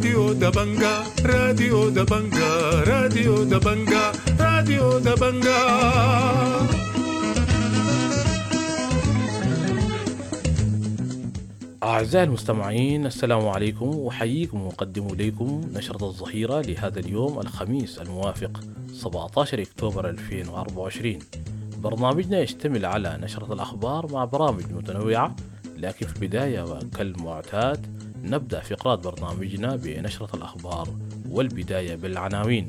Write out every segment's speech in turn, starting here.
راديو دبنجا راديو دبنجا راديو دبنجا راديو دبنجا. أعزائي المستمعين، السلام عليكم، وحييكم وأقدم إليكم نشرة الظهيرة لهذا اليوم الخميس الموافق 17 أكتوبر 2024. برنامجنا يشتمل على نشرة الأخبار مع برامج متنوعة، لكن في البداية وكالمعتاد نبدأ فقرات برنامجنا بنشرة الأخبار والبداية بالعناوين.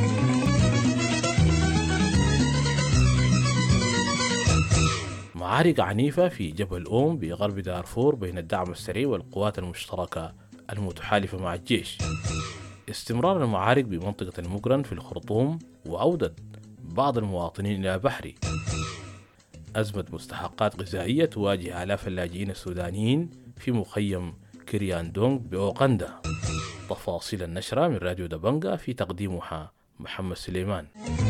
معارك عنيفة في جبل أوم بغرب دارفور بين الدعم السريع والقوات المشتركة المتحالفة مع الجيش. استمرار المعارك بمنطقة المقرن في الخرطوم وعودة بعض المواطنين إلى بحري. أزمة مستحقات غذائية تواجه آلاف اللاجئين السودانيين في مخيم كريان دونغ بأوغندا. تفاصيل النشرة من راديو دبنجا، في تقديمها محمد سليمان.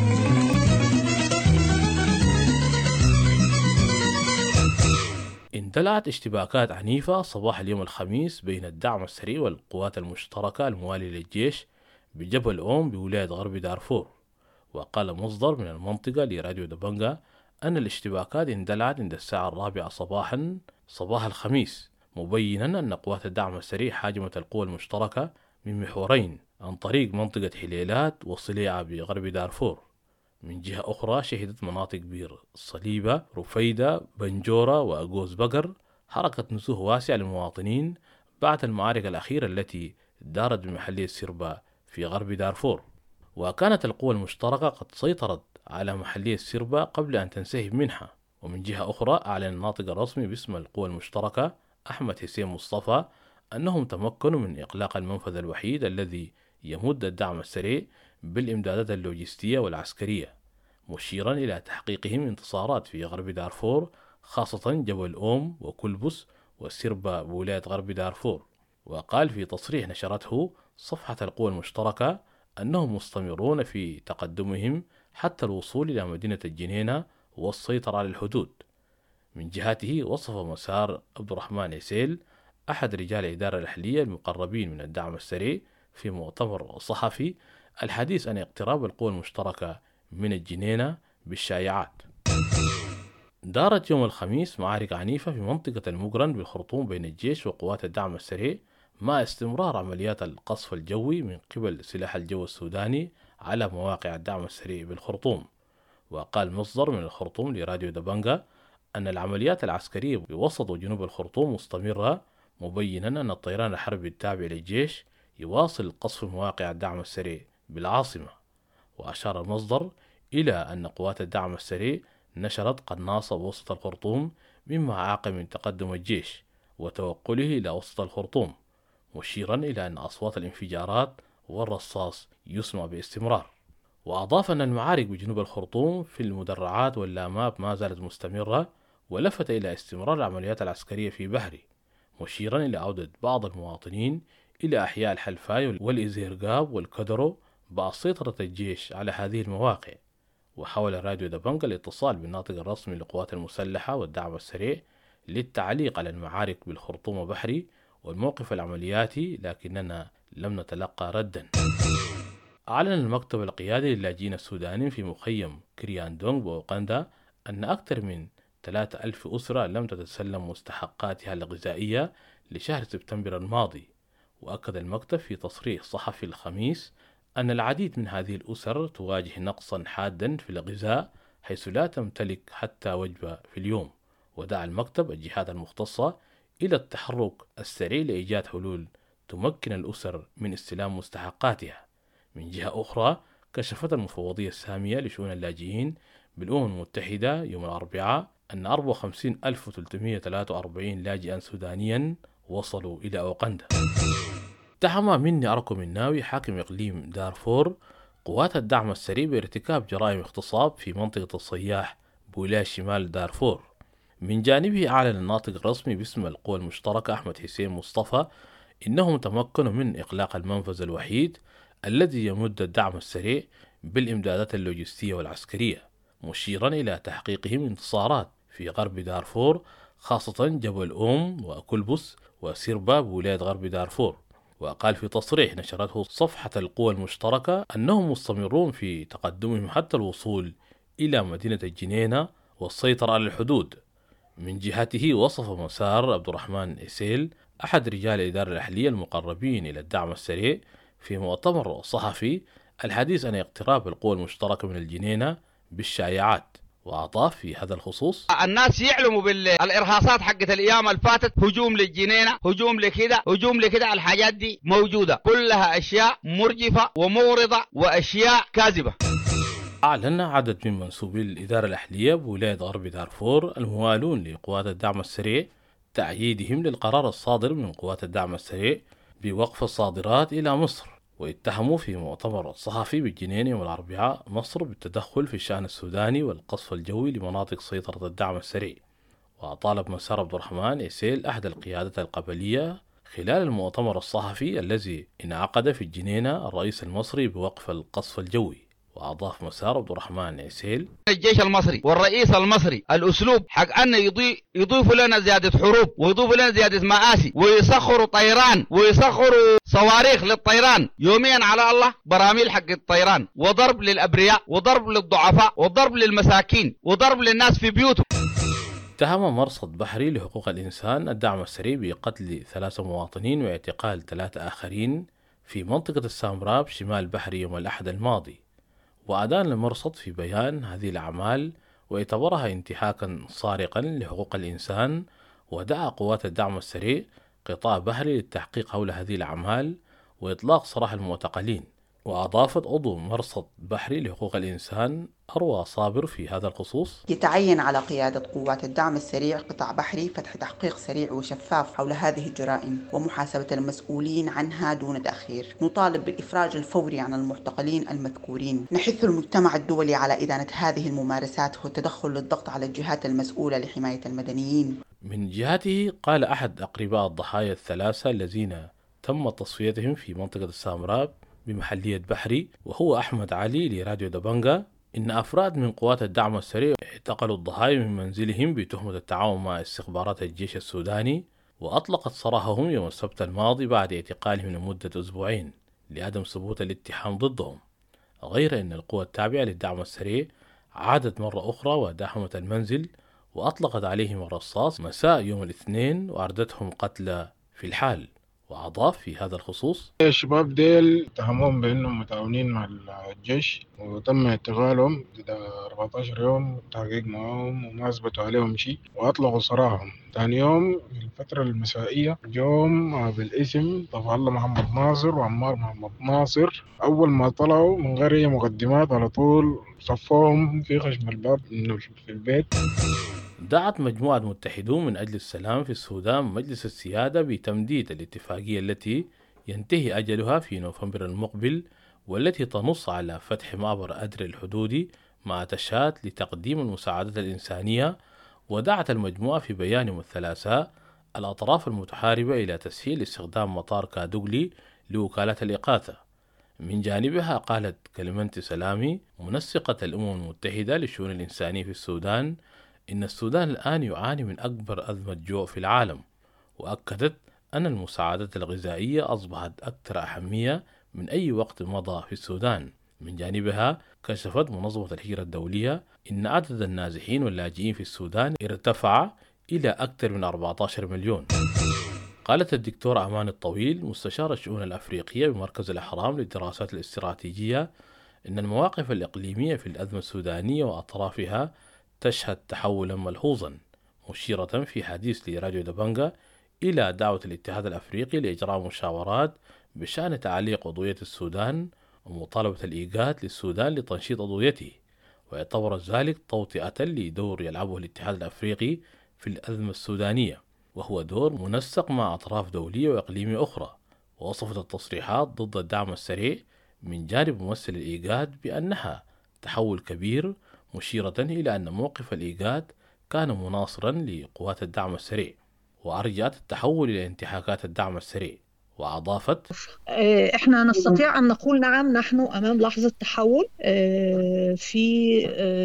اندلعت اشتباكات عنيفة صباح اليوم الخميس بين الدعم السريع والقوات المشتركة الموالية للجيش بجبل أوم بولاية غرب دارفور. وقال مصدر من المنطقة لراديو دبنجا أن الاشتباكات اندلعت عند الساعة 4 صباحا صباح الخميس، مبينا أن قوات الدعم السريع هاجمت القوى المشتركة من محورين عن طريق منطقة حليلات وصليعة بغرب دارفور. من جهة أخرى شهدت مناطق بير صليبة، رفيدة، بنجورة وأجوز بقر حركة نزوح واسعة للمواطنين بعد المعارك الأخيرة التي دارت بمحلية سربا في غرب دارفور. وكانت القوى المشتركة قد سيطرت على محلية سربا قبل أن تنسحب منها. ومن جهة أخرى أعلن الناطق الرسمي باسم القوى المشتركة أحمد حسين مصطفى أنهم تمكنوا من إغلاق المنفذ الوحيد الذي يمد الدعم السريع بالإمدادات اللوجستية والعسكرية، مشيرا إلى تحقيقهم انتصارات في غرب دارفور، خاصة جبل أوم وكلبس وسربا بولاية غرب دارفور. وقال في تصريح نشرته صفحة القوى المشتركة أنهم مستمرون في تقدمهم حتى الوصول إلى مدينة الجنينة والسيطرة على الحدود. من جهته وصف مسار عبد الرحمن عسيل أحد رجال الإدارة الأهلية المقربين من الدعم السريع في مؤتمر صحفي الحديث عن اقتراب القوى المشتركة من الجنينة بالشائعات. دارت يوم الخميس معارك عنيفة في منطقة المقرن بالخرطوم بين الجيش وقوات الدعم السريع، مع استمرار عمليات القصف الجوي من قبل سلاح الجو السوداني على مواقع الدعم السريع بالخرطوم. وقال مصدر من الخرطوم لراديو دبنجا أن العمليات العسكرية بوسط وجنوب الخرطوم مستمرة، مبينا أن الطيران الحربي التابع للجيش يواصل قصف مواقع الدعم السريع بالعاصمة. وأشار المصدر إلى أن قوات الدعم السريع نشرت قناصة وسط الخرطوم مما عاقب من تقدم الجيش وتوقله إلى وسط الخرطوم، مشيرا إلى أن أصوات الانفجارات والرصاص يسمع باستمرار. وأضاف أن المعارك بجنوب الخرطوم في المدرعات واللاماب ما زالت مستمرة، ولفت إلى استمرار العمليات العسكرية في بحري، مشيرا إلى عودة بعض المواطنين إلى أحياء الحلفاي والإزيرقاب والكدرو بعد سيطرة الجيش على هذه المواقع. وحاول راديو دبنجا الاتصال بالناطق الرسمي للقوات المسلحة والدعم السريع للتعليق على المعارك بالخرطوم وبحري والموقف العملياتي، لكننا لم نتلقى ردا. أعلن المكتب القيادي للاجئين السودانيين في مخيم كريان دونغ بأوغندا أن أكثر من 3000 أسرة لم تتسلم مستحقاتها الغذائية لشهر سبتمبر الماضي. وأكد المكتب في تصريح صحفي الخميس أن العديد من هذه الأسر تواجه نقصا حادا في الغذاء، حيث لا تمتلك حتى وجبة في اليوم. ودعا المكتب الجهات المختصة إلى التحرك السريع لإيجاد حلول تمكن الأسر من استلام مستحقاتها. من جهة أخرى كشفت المفوضية السامية لشؤون اللاجئين بالأمم المتحدة يوم الأربعاء أن 54343 لاجئا سودانيا وصلوا إلى أوغندا. اتهم مني أركو مناوي حاكم إقليم دارفور قوات الدعم السريع بارتكاب جرائم اغتصاب في منطقة الصياح بولاية شمال دارفور. من جانبه أعلن الناطق الرسمي باسم القوى المشتركة أحمد حسين مصطفى إنهم تمكنوا من إغلاق المنفذ الوحيد الذي يمد الدعم السريع بالإمدادات اللوجستية والعسكرية، مشيرا إلى تحقيقهم انتصارات في غرب دارفور، خاصة جبل أوم وكلبس وسربا بولاية غرب دارفور. وقال في تصريح نشرته صفحة القوى المشتركة أنهم مستمرون في تقدمهم حتى الوصول إلى مدينة الجنينة والسيطرة على الحدود. من جهته وصف مسار عبد الرحمن إسيل أحد رجال الإدارة الأهلية المقربين إلى الدعم السريع في مؤتمر صحفي الحديث عن اقتراب القوى المشتركة من الجنينة بالشائعات، وأضاف في هذا الخصوص: الناس يعلموا بالإرهاصات حقت الأيام اللي فاتت، هجوم للجنينة، هجوم لكده، هجوم لكده، الحاجات دي موجودة كلها أشياء مرجفة ومغرضة وأشياء كاذبة. أعلن عدد من منسوبي الإدارة الأهلية بولاية غرب دارفور الموالون لقوات الدعم السريع تأييدهم للقرار الصادر من قوات الدعم السريع بوقف الصادرات إلى مصر، واتهموا في مؤتمر صحفي بالجنين يوم الأربعاء مصر بالتدخل في الشأن السوداني والقصف الجوي لمناطق سيطرة الدعم السريع. وطالب مسار عبد الرحمن إسيل أحد القيادات القبلية خلال المؤتمر الصحفي الذي انعقد في الجنينة الرئيس المصري بوقف القصف الجوي. وأضاف مسار عبد الرحمن إسيل: الجيش المصري والرئيس المصري الأسلوب حق أن يضيفوا لنا زيادة حروب ويضيفوا لنا زيادة مآسي ويسخروا طيران ويسخروا صواريخ للطيران يوميا على الله، براميل حق الطيران، وضرب للأبرياء وضرب للضعفاء وضرب للمساكين وضرب للناس في بيوتهم. اتهم مرصد بحري لحقوق الإنسان الدعم السريع بقتل 3 مواطنين واعتقال 3 آخرين في منطقة السامراب شمال بحري يوم الأحد الماضي. وأدان المرصد في بيان هذه الأعمال واعتبرها انتهاكا صارقا لحقوق الإنسان، ودعا قوات الدعم السريع قطاع بحري للتحقيق حول هذه الأعمال وإطلاق سراح المعتقلين. وأضافت عضو مرصد بحري لحقوق الإنسان أروى صابر في هذا الخصوص: يتعين على قيادة قوات الدعم السريع قطاع بحري فتح تحقيق سريع وشفاف حول هذه الجرائم ومحاسبة المسؤولين عنها دون تأخير. نطالب بالإفراج الفوري عن المعتقلين المذكورين. نحث المجتمع الدولي على إدانة هذه الممارسات والتدخل للضغط على الجهات المسؤولة لحماية المدنيين. من جهته قال أحد أقرباء الضحايا ال3 الذين تم تصفيتهم في منطقة السامراب بمحلية بحري وهو أحمد علي لراديو دبنجا إن أفراد من قوات الدعم السريع اعتقلوا الضحايا من منزلهم بتهمة التعاون مع استخبارات الجيش السوداني، وأطلقت سراحهم يوم السبت الماضي بعد اعتقالهم لمدة 2 أسبوع لعدم ثبوت الاتهام ضدهم. غير أن القوى التابعة للدعم السريع عادت مرة أخرى وداهمت المنزل وأطلقت عليهم الرصاص مساء يوم الاثنين وأردتهم قتلى في الحال. وأضاف في هذا الخصوص: الشباب ديل اتهموهم بأنهم متعاونين مع الجيش وتم اعتقالهم لدى 14 يوم تحقيق معهم وما أثبتوا عليهم شيء وأطلقوا سراحهم. ثاني يوم في الفترة المسائية جوم بالاسم طفى الله محمد ناصر وعمار محمد ناصر، أول ما طلعوا من غير أي مقدمات على طول صفوهم في خشم الباب في البيت. دعت مجموعة متحدون من أجل السلام في السودان مجلس السيادة بتمديد الاتفاقية التي ينتهي أجلها في نوفمبر المقبل، والتي تنص على فتح معبر أدري الحدودي مع تشات لتقديم المساعدات الإنسانية. ودعت المجموعة في بيان يوم الثلاثاء الأطراف المتحاربة إلى تسهيل استخدام مطار كادوغلي لوكالة الإغاثة. من جانبها قالت كلمنت سلامي منسقة الأمم المتحدة للشؤون الإنسانية في السودان إن السودان الآن يعاني من أكبر أزمة جوع في العالم، وأكدت أن المساعدات الغذائية أصبحت أكثر أهمية من أي وقت مضى في السودان. من جانبها كشفت منظمة الهجرة الدولية إن عدد النازحين واللاجئين في السودان ارتفع إلى أكثر من 14 مليون. قالت الدكتورة أمان الطويل مستشار الشؤون الأفريقية بمركز الأهرام للدراسات الاستراتيجية إن المواقف الإقليمية في الأزمة السودانية وأطرافها تشهد تحولا ملحوظا، مشيرة في حديث لراديو دبنجا إلى دعوة الاتحاد الأفريقي لإجراء مشاورات بشأن تعليق عضوية السودان ومطالبة الإيجاد للسودان لتنشيط عضويته، واعتبرت ذلك توطئة لدور يلعبه الاتحاد الأفريقي في الأزمة السودانية، وهو دور منسق مع أطراف دولية وإقليمية أخرى. ووصفت التصريحات ضد الدعم السريع من جانب ممثل الإيجاد بأنها تحول كبير، مشيرة إلى أن موقف الإيجاد كان مناصرا لقوات الدعم السريع، وأرجعت التحول إلى انتهاكات الدعم السريع. وأضافت: احنا نستطيع أن نقول نعم، نحن أمام لحظة تحول في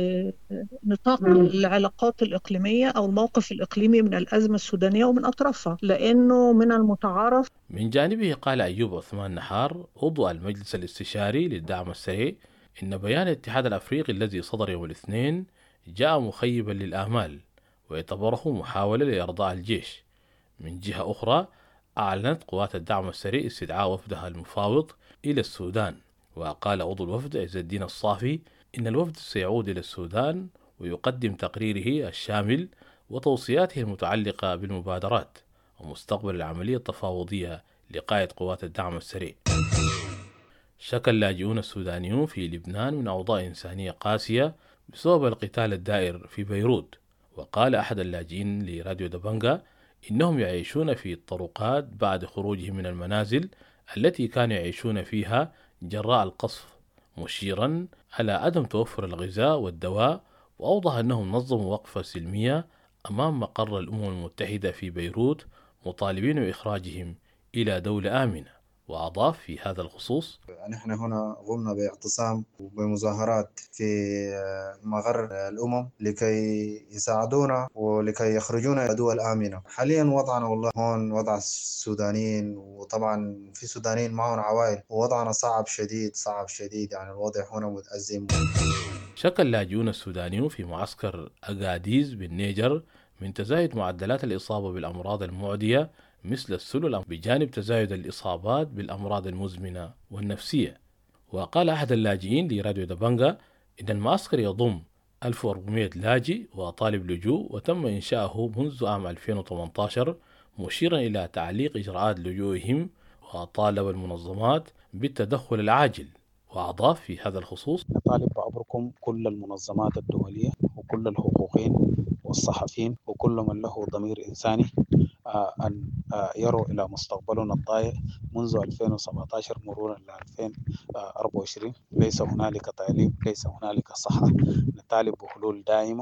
نطاق العلاقات الإقليمية أو الموقف الإقليمي من الأزمة السودانية ومن أطرافها، لأنه من المتعارف. من جانبه قال أيوب عثمان نحار عضو المجلس الاستشاري للدعم السريع إن بيان الاتحاد الأفريقي الذي صدر يوم الاثنين جاء مخيبا للآمال ويعتبره محاولة لإرضاء الجيش. من جهة أخرى أعلنت قوات الدعم السريع استدعاء وفدها المفاوض إلى السودان، وقال عضو الوفد عز الدين الصافي إن الوفد سيعود إلى السودان ويقدم تقريره الشامل وتوصياته المتعلقة بالمبادرات ومستقبل العملية التفاوضية لقائد قوات الدعم السريع. شكى اللاجئون السودانيون في لبنان من أوضاع إنسانية قاسية بسبب القتال الدائر في بيروت، وقال أحد اللاجئين لراديو دبنجا إنهم يعيشون في الطرقات بعد خروجهم من المنازل التي كانوا يعيشون فيها جراء القصف، مشيرا على عدم توفر الغذاء والدواء، وأوضح أنهم نظموا وقفة سلمية أمام مقر الأمم المتحدة في بيروت مطالبين بإخراجهم إلى دولة آمنة. وأضاف في هذا الخصوص: نحن هنا قمنا باعتصام وبمظاهرات في مقر الأمم لكي يساعدونا ولكي يخرجونا إلى دول آمنة. حاليا وضعنا والله هون وضع السودانيين، وطبعا في سودانيين معهم عوائل، ووضعنا صعب شديد يعني الوضع هنا متأزم. شكى اللاجئون السودانيون في معسكر أغاديز بالنيجر من تزايد معدلات الإصابة بالأمراض المعدية مثل السلل بجانب تزايد الإصابات بالأمراض المزمنة والنفسية. وقال أحد اللاجئين لراديو دبنجا إن المعسكر يضم 1400 لاجئ وطالب لجوء وتم إنشاؤه منذ عام 2018، مشيرا إلى تعليق إجراءات لجوئهم، وطالب المنظمات بالتدخل العاجل. وأضاف في هذا الخصوص: نطالب بعبركم كل المنظمات الدولية وكل الحقوقيين والصحفيين وكل من له ضمير إنساني أن يروا إلى مستقبلنا الضائع منذ 2017 مرورا ل 2024. ليس هنالك تعليم، ليس هنالك صحة، نطالب بحلول دائمة.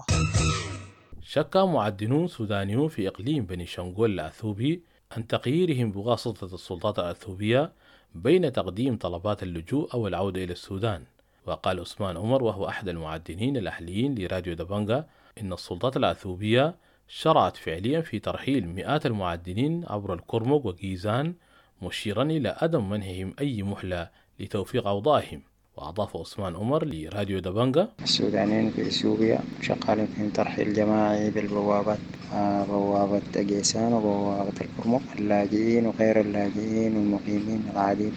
شكى معدنون سودانيون في إقليم بني شنغول الأثوبي عن تغييرهم بواسطة السلطات الأثوبية بين تقديم طلبات اللجوء أو العودة إلى السودان. وقال عثمان عمر وهو أحد المعدنين الأهليين لراديو دبنجا إن السلطات الأثوبية شرعت فعليا في ترحيل مئات المعدنين عبر الكرمك وجيزان، مشيرا إلى عدم منحهم أي مهلة لتوفيق أوضاعهم. وأضاف عثمان عمر لراديو دبنجا: السودانيين في إثيوبيا شغالين في ترحيل جماعي بالبوابات، بوابة جيسان وبوابة الكرمك، اللاجئين وغير اللاجئين والمقيمين العاديين.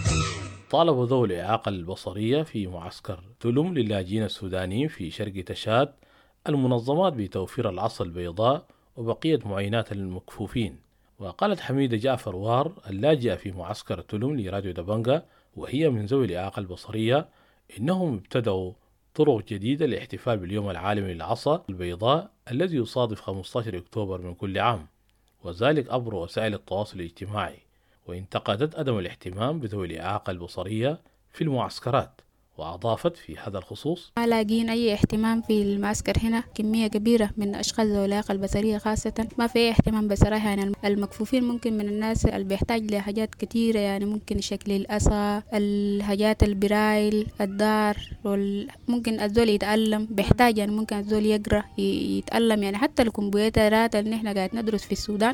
طالب ذوي الإعاقة البصرية في معسكر تلم للاجئين السودانيين في شرق تشاد المنظمات بتوفير العصا البيضاء وبقية معينات المكفوفين. وقالت حميدة جعفر وار اللاجئة في معسكر تلم لراديو دبنجا وهي من ذوي الإعاقة البصرية إنهم ابتدعوا طرق جديدة للاحتفال باليوم العالمي للعصا البيضاء الذي يصادف 15 أكتوبر من كل عام، وذلك عبر وسائل التواصل الاجتماعي. وانتقدت عدم الاهتمام بذوي الإعاقة البصرية في المعسكرات. وأضافت في هذا الخصوص: ما لاقين أي اهتمام في المعسكر هنا، كمية كبيرة من أشخاص ذوي الإعاقة البصرية خاصة ما في أي اهتمام بصراحة. يعني المكفوفين ممكن من الناس اللي بيحتاج لحاجات كتيرة، يعني ممكن شكل الأسا، الحاجات البرايل، الدار، ممكن الزول يتعلم بيحتاج، يعني ممكن الزول يقرأ يتعلم، يعني حتى الكمبيوترات اللي نحن قاعد ندرس في السودان.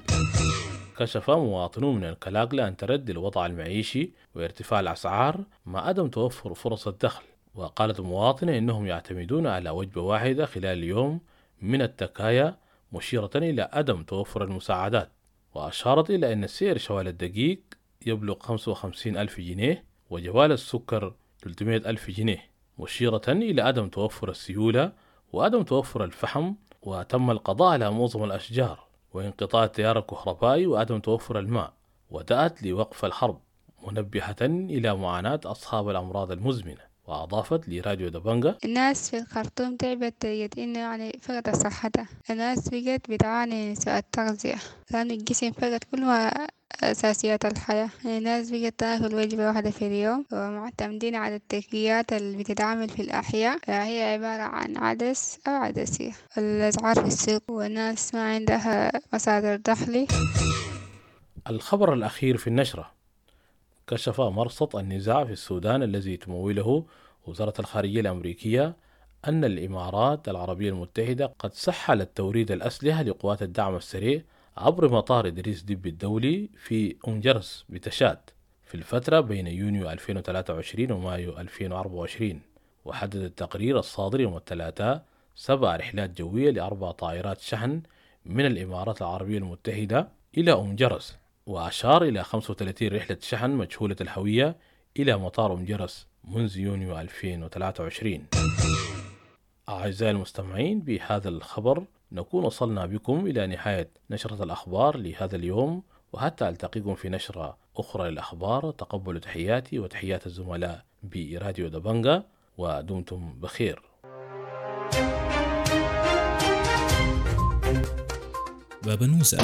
كشف مواطنون من الكلاقلة عن تردي الوضع المعيشي وارتفاع الأسعار مع عدم توفر فرص الدخل. وقالت المواطنة إنهم يعتمدون على وجبة واحدة خلال اليوم من التكايا، مشيرة إلى عدم توفر المساعدات. وأشارت إلى أن سعر شوال الدقيق يبلغ 55,000 جنيه وجوال السكر 300,000 جنيه، مشيرة إلى عدم توفر السيولة وعدم توفر الفحم، وتم القضاء على معظم الأشجار وانقطاع التيار الكهربائي وعدم توفر الماء، ودعت لوقف الحرب منبهة إلى معاناة أصحاب الأمراض المزمنة. وأضافت لراديو دبنجا: الناس في الخرطوم تعبت لقيت إنه يعني فقدت صحتها، الناس بقت بتعاني من سوء التغذية لأن الجسم فقد كل ما أساسيات الحياة. الناس بقت تاكل وجبة واحدة في اليوم ومعتمدين على التكيات اللي بتتعامل في الأحياء، هي عبارة عن عدس أو عدسية. الأسعار في السوق والناس ما عندها مصادر دخل. الخبر الأخير في النشرة: كشف مرصد النزاع في السودان الذي تموله وزارة الخارجية الأمريكية أن الإمارات العربية المتحدة قد سحلت توريد الأسلحة لقوات الدعم السريع عبر مطار إدريس ديب الدولي في أنجرس بتشاد في الفترة بين يونيو 2023 ومايو 2024. وحدد التقرير الصادر يوم الثلاثاء 7 رحلات جوية ل4 طائرات شحن من الإمارات العربية المتحدة إلى أنجرس، وأشار إلى 35 رحلة شحن مجهولة الهوية إلى مطار أنجرس منذ يونيو 2023. أعزائي المستمعين، بهذا الخبر نكون وصلنا بكم إلى نهاية نشرة الأخبار لهذا اليوم، وحتى ألتقيكم في نشرة أخرى للأخبار تقبلوا تحياتي وتحيات الزملاء براديو دبنجا، ودمتم بخير. بابا نوسة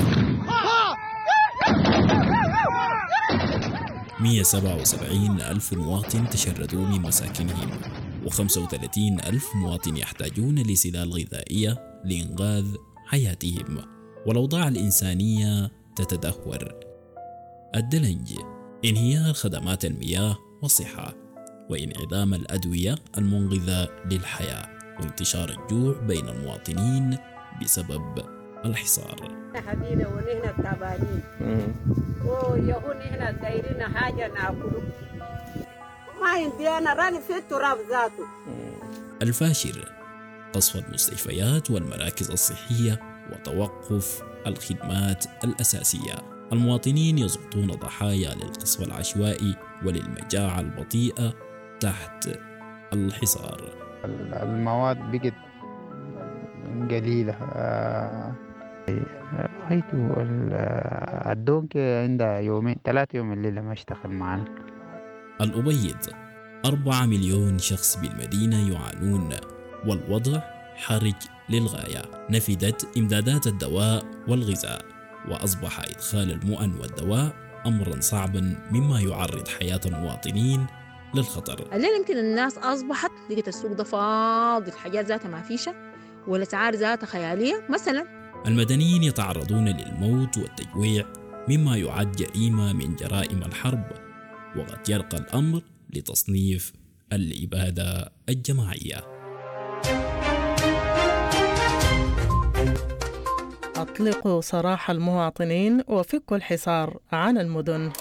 177 ألف مواطن تشردوا من مساكنهم، و35 ألف مواطن يحتاجون لسلال غذائية لإنقاذ حياتهم، والأوضاع الإنسانية تتدهور. الدلنج، انهيار خدمات المياه والصحة، وانعدام الأدوية المنقذة للحياة، وانتشار الجوع بين المواطنين بسبب الحصار. حبينا ونحن تعبانين ويهون نحن دايرين حاجة ناكله ما عندي أنا راني في التراب ذاته. الفاشر، قصف المستشفيات والمراكز الصحية وتوقف الخدمات الأساسية. المواطنين يسقطون ضحايا للقصف العشوائي وللمجاعة البطيئة تحت الحصار. المواد بقت قليلة. خيتو الدونك عندها يومين 3 يوم الليلة ما اشتغل معنا. الأبيض، 4 مليون شخص بالمدينة يعانون والوضع حرج للغاية. نفدت إمدادات الدواء والغذاء، وأصبح إدخال المؤن والدواء أمرا صعبا مما يعرض حياة المواطنين للخطر. الليل يمكن الناس أصبحت لقيت السوق ده فاضي، الحاجات ذاتها ما فيشة والأسعار ذاتها خيالية. مثلا المدنيين يتعرضون للموت والتجويع مما يعد جريمة من جرائم الحرب، وقد يرقى الأمر لتصنيف الإبادة الجماعية. أطلقوا سراح المواطنين وفكوا الحصار عن المدن.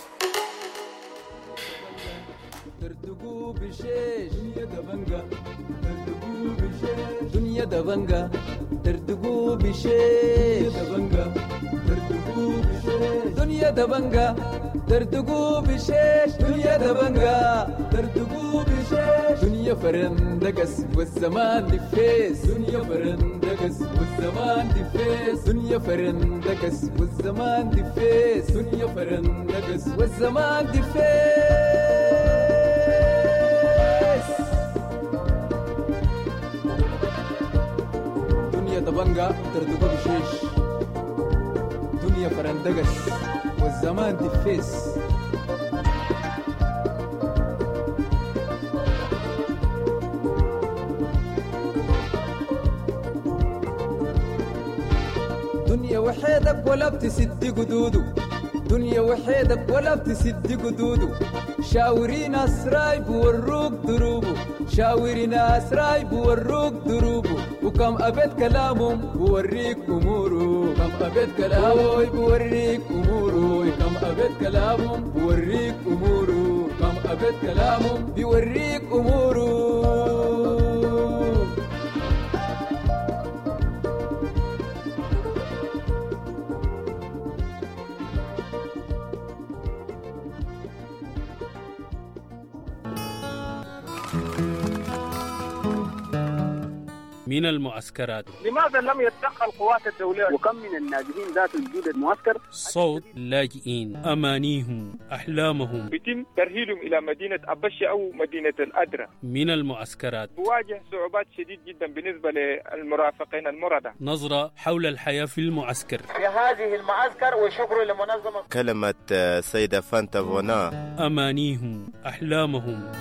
ترتقوا بشيش دنيا دبنجا، ترتقوا بشيش دنيا دبنجا، ترتقوا بشيش دبنجا، ترتقوا بشيش دنيا دبنجا، ترتقوا بشيش دنيا دبنجا، ترتقوا بشيش دنيا فرندقس والزمان دفيس، دنيا فرندقس والزمان دفيس، دنيا فرندقس والزمان دفيس، دنيا فرندقس والزمان دفيس. دبنجا تردقوا بشيش دنيا فرندقس والزمان دفيس. دنيا وحيدك ولا بتسد قدودو، دنيا وحيدك ولا بتسد قدودو. شاورين أسراي بوروك دروبو، شاورين أسراي بوروك دروبو. وكم أبد كلامهم بوريك أمورو، كم أبد كلامهم بوريك أمورو، كم أبد كلامهم بوريك أمورو، كم أبد كلامهم بوريك أمورو. من المعسكرات. لماذا لم يتدخل القوات الدولية؟ وكم من الناجحين ذات وجود المعسكر؟ صوت اللاجئين، أمانيهم، أحلامهم يتم ترحيلهم إلى مدينة أبشة أو مدينة الأدرى. من المعسكرات بواجه صعوبات شديد جدا بالنسبة للمرافقين المردة. نظرة حول الحياة في المعسكر. في هذه المعسكر وشكر لمنظمة كلمة سيدة فانتا بونا. أمانيهم، أحلامهم.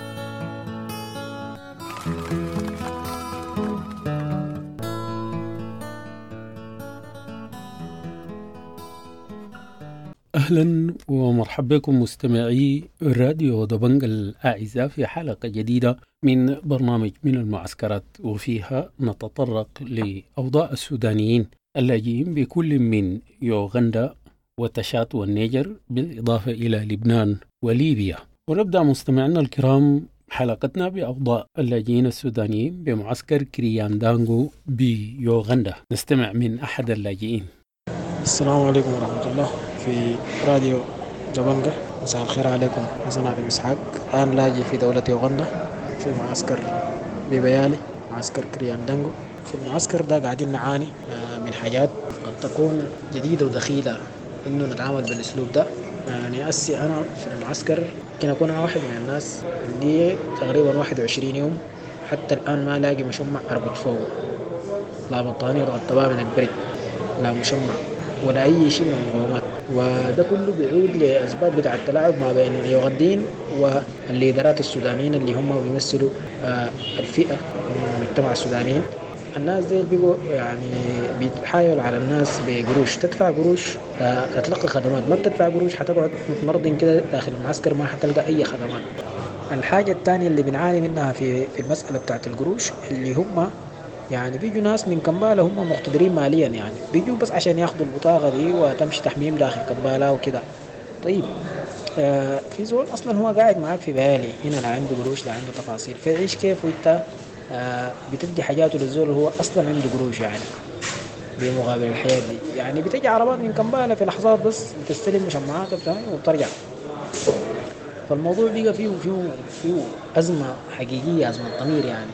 أهلا ومرحبا بكم مستمعي راديو دبنج الأعزاء في حلقة جديدة من برنامج من المعسكرات، وفيها نتطرق لأوضاع السودانيين اللاجئين بكل من يوغندا وتشاد والنيجر بالإضافة إلى لبنان وليبيا. ونبدأ مستمعينا الكرام حلقتنا بأوضاع اللاجئين السودانيين بمعسكر كرياندانغو بيوغندا. نستمع من أحد اللاجئين. السلام عليكم ورحمة الله. في راديو دبنجة، مساء الخير عليكم. حسن علي مسحاق، الآن لاجئ في دولة يوغندا في معسكر ببيالي، معسكر كرياندانغو. في المعسكر ده قاعدين نعاني من حاجات قد تكون جديدة ودخيلة إنه نتعامل بالأسلوب ده. يعني أسي أنا في المعسكر يمكن أكون أنا واحد من الناس اللي تقريبا 21 يوم حتى الآن ما لاقي مشمع أربط فوق، لا بطانية ولا طباع من البرد، لا مشمع ولا أي شيء من المقاومات. وده كله بيعود لأسباب بتاع التلاعب ما بين اليوغنديين والليدرات السودانيين اللي هم بيمثلوا الفئة من المجتمع السودانيين. الناس دي بيقوا يعني بيتحايلوا على الناس بقروش، تدفع قروش تتلقى خدمات، ما بتدفع قروش حتقعد متمرضين كده داخل المعسكر ما حتلقى أي خدمات. الحاجة الثانية اللي بنعاني منها في المسألة بتاعت القروش اللي هم يعني بيجوا ناس من كمبالا هم مقتدرين ماليا، يعني بيجوا بس عشان ياخدوا البطاقة دي وتمشي تحميم داخل كمبالا وكده. طيب في زول أصلا هو قاعد معاك في بالي هنا، لا عنده قروش لا عنده تفاصيل، فيعيش كيف وانت بتدي حاجاته للزول هو أصلا عنده قروش يعني بمقابل الحياة دي. يعني بتجي عربات من كمبالا في لحظات بس بتستلم مشمعات وبترجع. فالموضوع بيقى فيه أزمة حقيقية، أزمة ضمير يعني.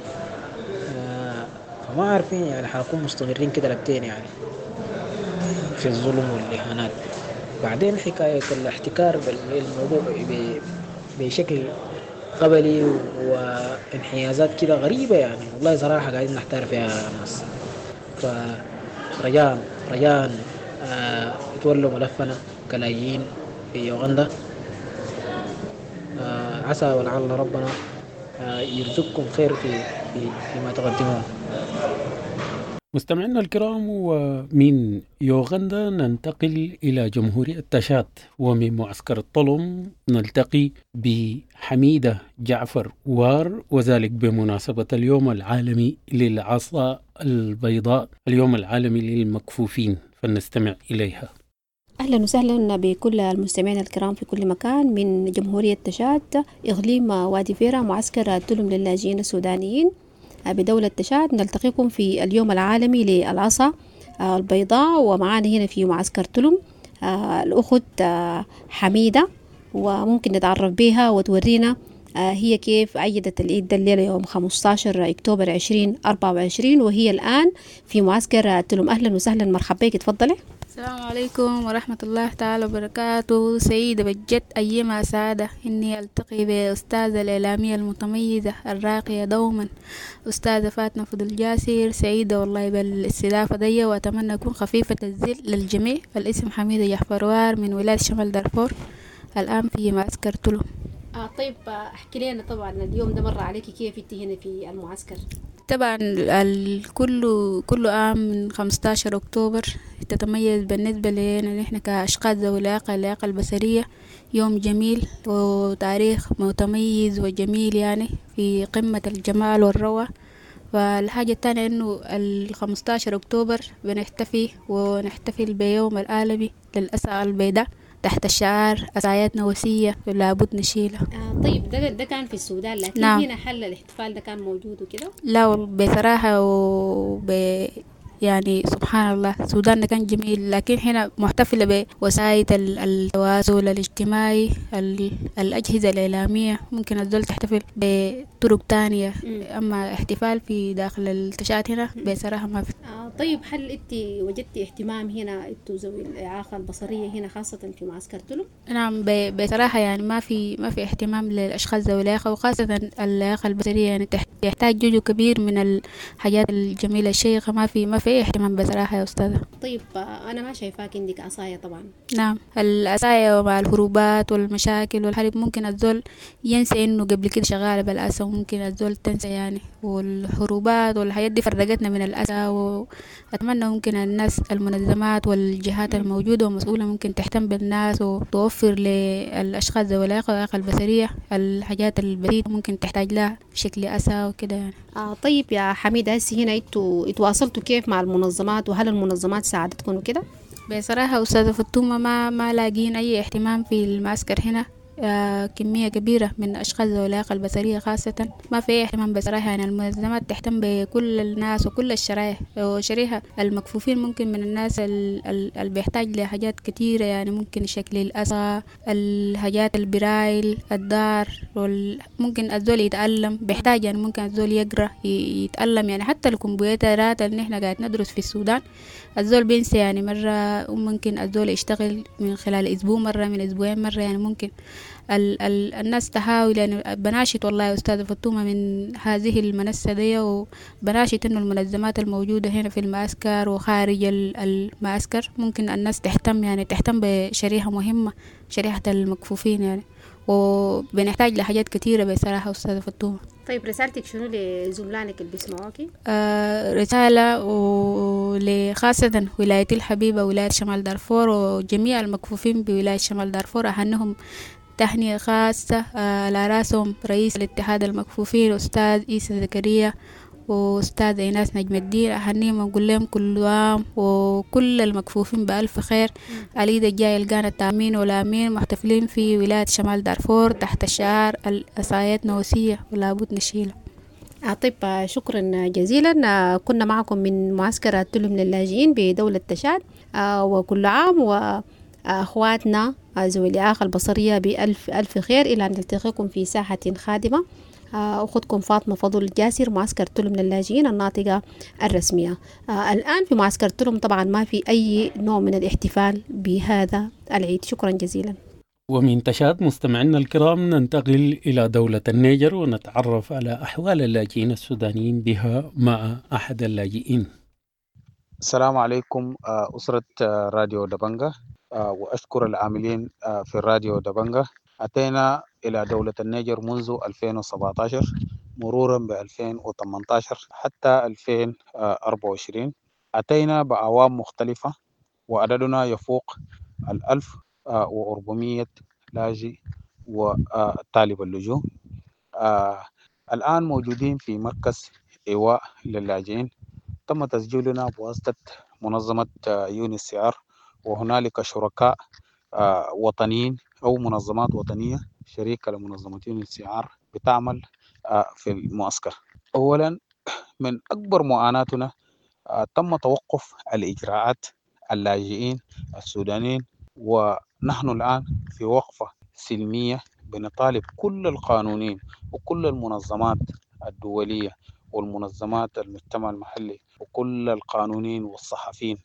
فما عارفين يعني حنكون مستمرين كده لبتين يعني في الظلم والإهانات. بعدين حكاية الاحتكار بالموضوع بشكل قبلي وانحيازات كده غريبة يعني، والله صراحة قاعدين نحتار فيها ناس. فرجاء يتولوا ملفنا كلاجئين في يوغندا. عسى ولعل ربنا يرزقكم خير فيما تقدمون. مستمعينا الكرام، ومن يوغندا ننتقل إلى جمهورية تشاد، ومن معسكر الطلم نلتقي بحميدة جعفر وار، وذلك بمناسبة اليوم العالمي للعصا البيضاء، اليوم العالمي للمكفوفين، فلنستمع إليها. أهلا وسهلا بكل المستمعين الكرام في كل مكان من جمهورية تشاد، إقليم وادي فيرا، معسكر التلم للاجئين السودانيين بدولة تشاد. نلتقيكم في اليوم العالمي للعصا البيضاء، ومعانا هنا في معسكر تلم الأخت حميدة، وممكن نتعرف بها وتورينا هي كيف عيدت العيد الليلة يوم 15 أكتوبر 2024، وهي الآن في معسكر تلم. أهلا وسهلا، مرحبا بك، تفضلي. السلام عليكم ورحمة الله تعالى وبركاته. سعيدة بجد أيما سعادة إني ألتقي بأستاذة الإعلامية المتميزة الراقية دوما أستاذة فاطمة فضل جاسر. سعيدة والله بالاستضافة دي، وأتمنى أكون خفيفة الزل للجميع. الاسم حميدة جعفر وار من ولاية شمال دارفور، الآن في معسكر تلم. طيب احكي لنا طبعا اليوم ده مر عليكي كيف انت هنا في المعسكر؟ طبعا كل عام من 15 أكتوبر تتميز بالنسبة لنا نحن كأشخاص ذوي الإعاقة البصرية يوم جميل وتاريخ متميز وجميل يعني في قمة الجمال والروعة. والحاجة الثانية إنه 15 أكتوبر ونحتفل بيوم العالمي للأسعى البيضاء تحت الشعار أسعياتنا وسية لابد نشيلها. طيب ده كان في السودان، لكن نعم. هنا حل الاحتفال ده كان موجود وكده؟ لا بصراحة يعني سبحان الله السودان كان جميل، لكن هنا محتفلة بوسائل التواصل الاجتماعي، الأجهزة الإعلامية ممكن الزول تحتفل بطرق تانية، أما احتفال في داخل التشات هنا بصراحة ما في. طيب هل أنت وجدتي اهتمام هنا أنتوا ذوي الإعاقة البصرية هنا خاصة في معسكر تلم؟ نعم بصراحة يعني ما في اهتمام للأشخاص ذوي الإعاقة، وخاصة الإعاقة البصرية يعني يحتاج جزء كبير من الحاجات الجميلة الشيقة، ما في في أي اهتمام بصراحة يا أستاذة. طيب أنا ما شايفاك عندك عصاية طبعا. نعم، الأسايا ومع الهروبات والمشاكل والحرب ممكن الزول ينسى إنه قبل كده شغالة بالأسى، وممكن الزول تنسى يعني، والهروبات والحاجات دي فرقتنا من الأسى. وأتمنى ممكن الناس المنظمات والجهات الموجودة ومسؤولة ممكن تهتم بالناس وتوفر للأشخاص ذوي الإعاقة البصرية الحاجات البسيطة ممكن تحتاج لها بشكل أسى وكده يعني. طيب يا حميد، هسي هنا انتوا اتواصلتوا كيف مع المنظمات، وهل المنظمات ساعدتكم وكده؟ بصراحة أستاذة فطومة ما لاقين أي اهتمام في المعسكر هنا. كمية كبيرة من أشخاص ذوي الإعاقة البصرية خاصة ما في أي اهتمام بصراحة يعني. المنظمات تهتم بكل الناس وكل الشرائح، وشريحة المكفوفين ممكن من الناس اللي بيحتاج لحاجات كتيرة يعني، ممكن شكل الأسى، الحاجات البرايل، الدار، ممكن الزول يتعلم بيحتاج يعني، ممكن الزول يقرأ يتعلم يعني. حتى الكمبيوترات اللي نحن قاعد ندرس في السودان الزول بينسى يعني مرة، وممكن الزول يشتغل من خلال أسبوع مرة، من أسبوعين مرة يعني. ممكن الناس تحاول يعني. بناشط والله يا أستاذة فطومة من هذه المنصة دي، وبناشط إنه المنظمات الموجودة هنا في المعسكر وخارج المعسكر ممكن الناس تهتم يعني، تهتم بشريحة مهمة، شريحة المكفوفين يعني. وبنحتاج لحاجات كتيرة بصراحة أستاذة فطومة. طيب رسالتك شنو لزملائك اللي بيسمعوكي؟ رسالة ولخاصة ولاية الحبيبة، ولاية شمال دارفور، وجميع المكفوفين بولاية شمال دارفور أهنهم تهنئة خاصة على راسهم رئيس الاتحاد المكفوفين أستاذ إيسا زكريا وأستاذ إيناس نجم الدين. أهنيهم وأقول لهم كل عام وكل المكفوفين بألف خير. العيد الجاي يلقانا التامين والآمين محتفلين في ولاية شمال دارفور تحت شعار الأسايات نوسية ولابد نشيلها. طيب شكرا جزيلا. كنا معكم من معسكر التلم للاجئين بدولة تشاد، وكل عام وأخواتنا ذوي الإعاقة البصرية بألف خير. إلى أن نلتقيكم في ساحة خادمة. أختكم فاطمة فضل جاسر، معسكر تلم للاجئين الناطقة الرسمية. الآن في معسكر تلم طبعا ما في أي نوع من الاحتفال بهذا العيد. شكرا جزيلا. ومن تشاد مستمعينا الكرام ننتقل إلى دولة النيجر ونتعرف على أحوال اللاجئين السودانيين بها مع أحد اللاجئين. السلام عليكم أسرة راديو دبنجة، وأشكر العاملين في الراديو دبنجة. أتينا إلى دولة النيجر منذ 2017 مرورا ب 2018 حتى 2024. أتينا بأعوام مختلفة وعددنا يفوق 1400 لاجئ وطالب اللجوء. الآن موجودين في مركز إيواء للاجئين. تم تسجيلنا بواسطة منظمة UNHCR، وهنالك شركاء وطنيين أو منظمات وطنية شريكة لمنظمة UNHCR بتعمل في المعسكر. أولا من أكبر معاناتنا تم توقف الإجراءات اللاجئين السودانيين، ونحن الآن في وقفة سلمية بنطالب كل القانونين وكل المنظمات الدولية والمنظمات المجتمع المحلي وكل القانونين والصحفيين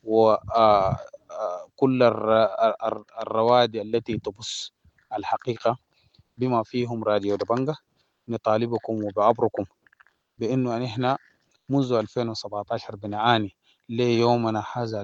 وكل الروادي التي تبث الحقيقة بما فيهم راديو دبنجة، نطالبكم وبعبركم بأنه نحن منذ 2017 بنعاني ليومنا هذا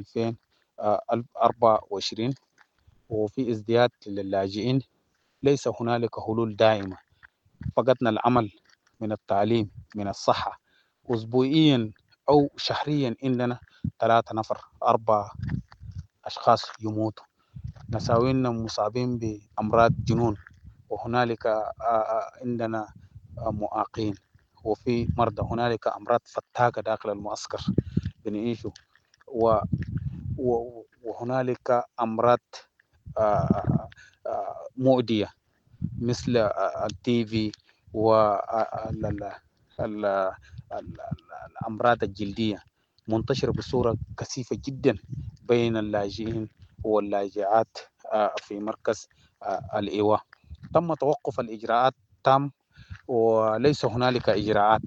2024 وفي ازدياد للاجئين. ليس هنالك حلول دائمة، فقدنا العمل من التعليم من الصحة. أسبوعيا أو شهريا عندنا 3 نفر 4 أشخاص يموتوا. نساوينا مصابين بأمراض جنون، وهنالك عندنا معاقين، وفي مرضى. هنالك أمراض فتاكة داخل المعسكر بنعيشه، وهنالك أمراض مؤذية مثل التيفي والأمراض الجلدية منتشرة بصورة كثيفة جدا بين اللاجئين واللاجئات في مركز الإيواء. تم توقف الإجراءات تام وليس هنالك إجراءات.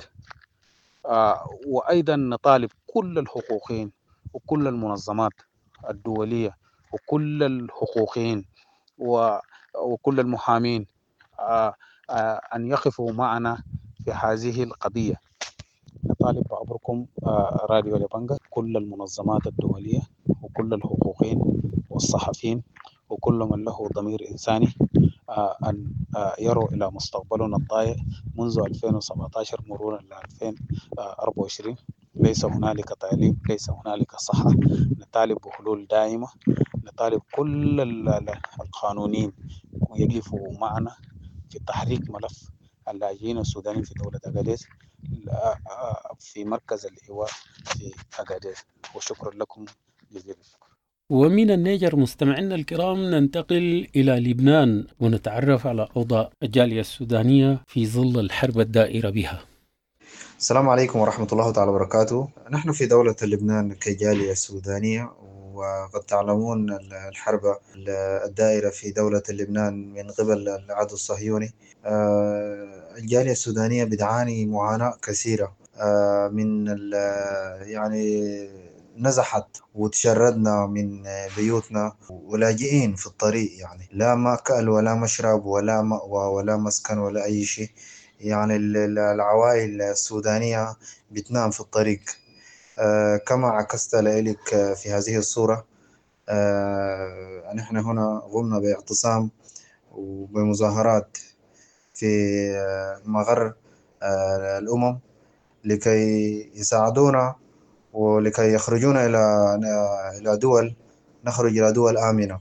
وأيضا نطالب كل الحقوقيين وكل المنظمات الدولية وكل الحقوقيين وكل المحامين أن يقفوا معنا في هذه القضية. نطالب بعبركم راديو دبنجة وكل المنظمات الدولية وكل الحقوقيين والصحفيين وكل من له ضمير إنساني أن يروا إلى مستقبلنا الضائع منذ 2017 مرورا ل 2024. ليس هنالك تعليم، ليس هنالك صحة. نطالب بحلول دائمة، نطالب كل القانونيين يقفوا معنا في تحريك ملف اللاجئين السودانيين في دولة أغادير في مركز الإيواء في أغادير. وشكرا لكم جزيلا الشكر. ومن النيجر مستمعينا الكرام ننتقل إلى لبنان ونتعرف على أوضاع الجالية السودانية في ظل الحرب الدائرة بها. السلام عليكم ورحمة الله تعالى وبركاته. نحن في دولة لبنان كجالية سودانية، وقد تعلمون الحرب الدائرة في دولة لبنان من قبل العدو الصهيوني. الجالية السودانية بتعاني معاناة كثيرة من يعني نزحت وتشردنا من بيوتنا ولاجئين في الطريق، يعني لا مأكل ولا مشرب ولا مأوى ولا مسكن ولا أي شيء. يعني العوائل السودانية بتنام في الطريق. كما عكست لك في هذه الصورة، نحن هنا قمنا باعتصام وبمظاهرات في مغر الأمم لكي يساعدونا ولكي يخرجونا إلى دول، نخرج إلى دول آمنة.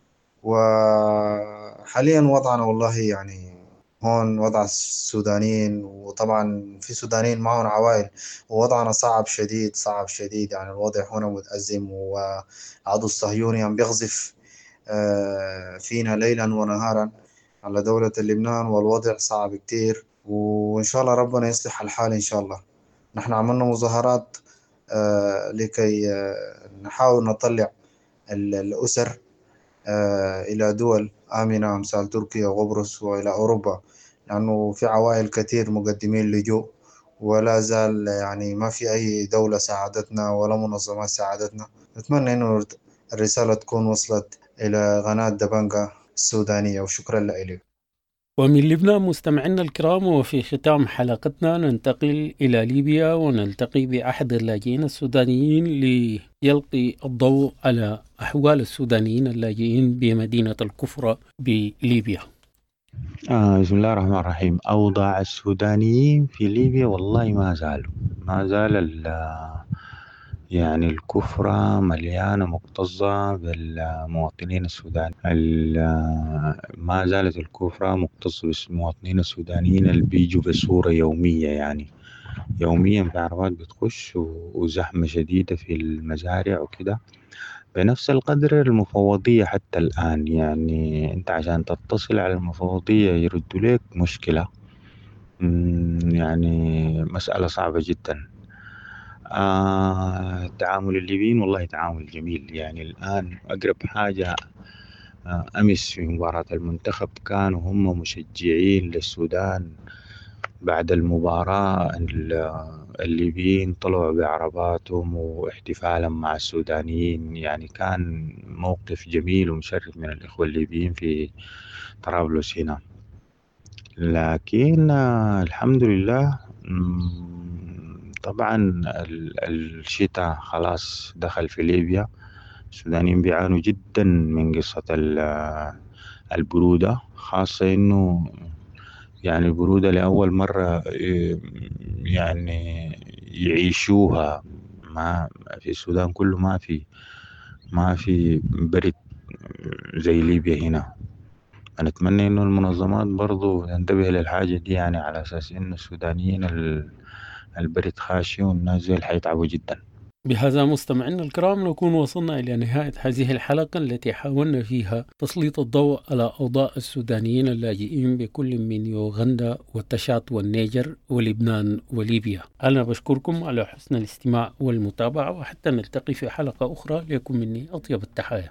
وحاليا وضعنا والله يعني هون وضع السودانيين، وطبعا في سودانيين معهم عوائل، ووضعنا صعب شديد. يعني الوضع هنا متأزم، وعدو الصهيوني عم بيغزف فينا ليلا ونهارا على دولة لبنان، والوضع صعب كتير. وإن شاء الله ربنا يصلح الحال إن شاء الله. نحن عملنا مظاهرات لكي نحاول نطلع الأسر إلى دول آمنة مثل تركيا وقبرص وإلى أوروبا، لأنه في عوائل كثير مقدمين لجوء، ولا زال يعني ما في أي دولة ساعدتنا ولا منظمات ساعدتنا. نتمنى إنه الرسالة تكون وصلت إلى قناة دبنجة السودانية، وشكرا لك. ومن لبنان مستمعينا الكرام، وفي ختام حلقتنا ننتقل إلى ليبيا ونلتقي بأحد اللاجئين السودانيين ليلقي الضوء على أحوال السودانيين اللاجئين بمدينة الكفرة بليبيا. بسم الله الرحمن الرحيم. أوضاع السودانيين في ليبيا والله ما زال يعني الكفرة مليانة مكتظة بالمواطنين السودانيين. ما زالت الكفرة مكتظة بالمواطنين السودانيين اللي بيجوا بصورة يومية، يعني يوميا في عربات بتخش وزحمة شديدة في المزارع وكده. بنفس القدر المفوضية حتى الآن، يعني أنت عشان تتصل على المفوضية يردوا لك مشكلة، يعني مسألة صعبة جدا. تعامل الليبيين والله تعامل جميل. يعني الآن أقرب حاجة أمس في مباراة المنتخب كانوا هم مشجعين للسودان. بعد المباراة الليبيين طلعوا بعرباتهم واحتفالا مع السودانيين، يعني كان موقف جميل ومشرف من الإخوة الليبيين في طرابلس هنا. لكن الحمد لله طبعا الشتاء خلاص دخل في ليبيا. السودانيين بيعانوا جدا من قصة البرودة، خاصة إنه يعني البرودة لأول مرة يعني يعيشوها. ما في السودان كله ما في برد زي ليبيا هنا. نتمنى إنه المنظمات برضو تنتبه للحاجة دي، يعني على أساس إنه السودانيين البرد خاشي والناس زي حيتعبوا جدا. بهذا مستمعينا الكرام نكون وصلنا إلى نهاية هذه الحلقة التي حاولنا فيها تسليط الضوء على أوضاع السودانيين اللاجئين بكل من يوغندا والتشاد والنيجر ولبنان وليبيا. أنا بشكركم على حسن الاستماع والمتابعة، وحتى نلتقي في حلقة أخرى لكم مني أطيب التحايا.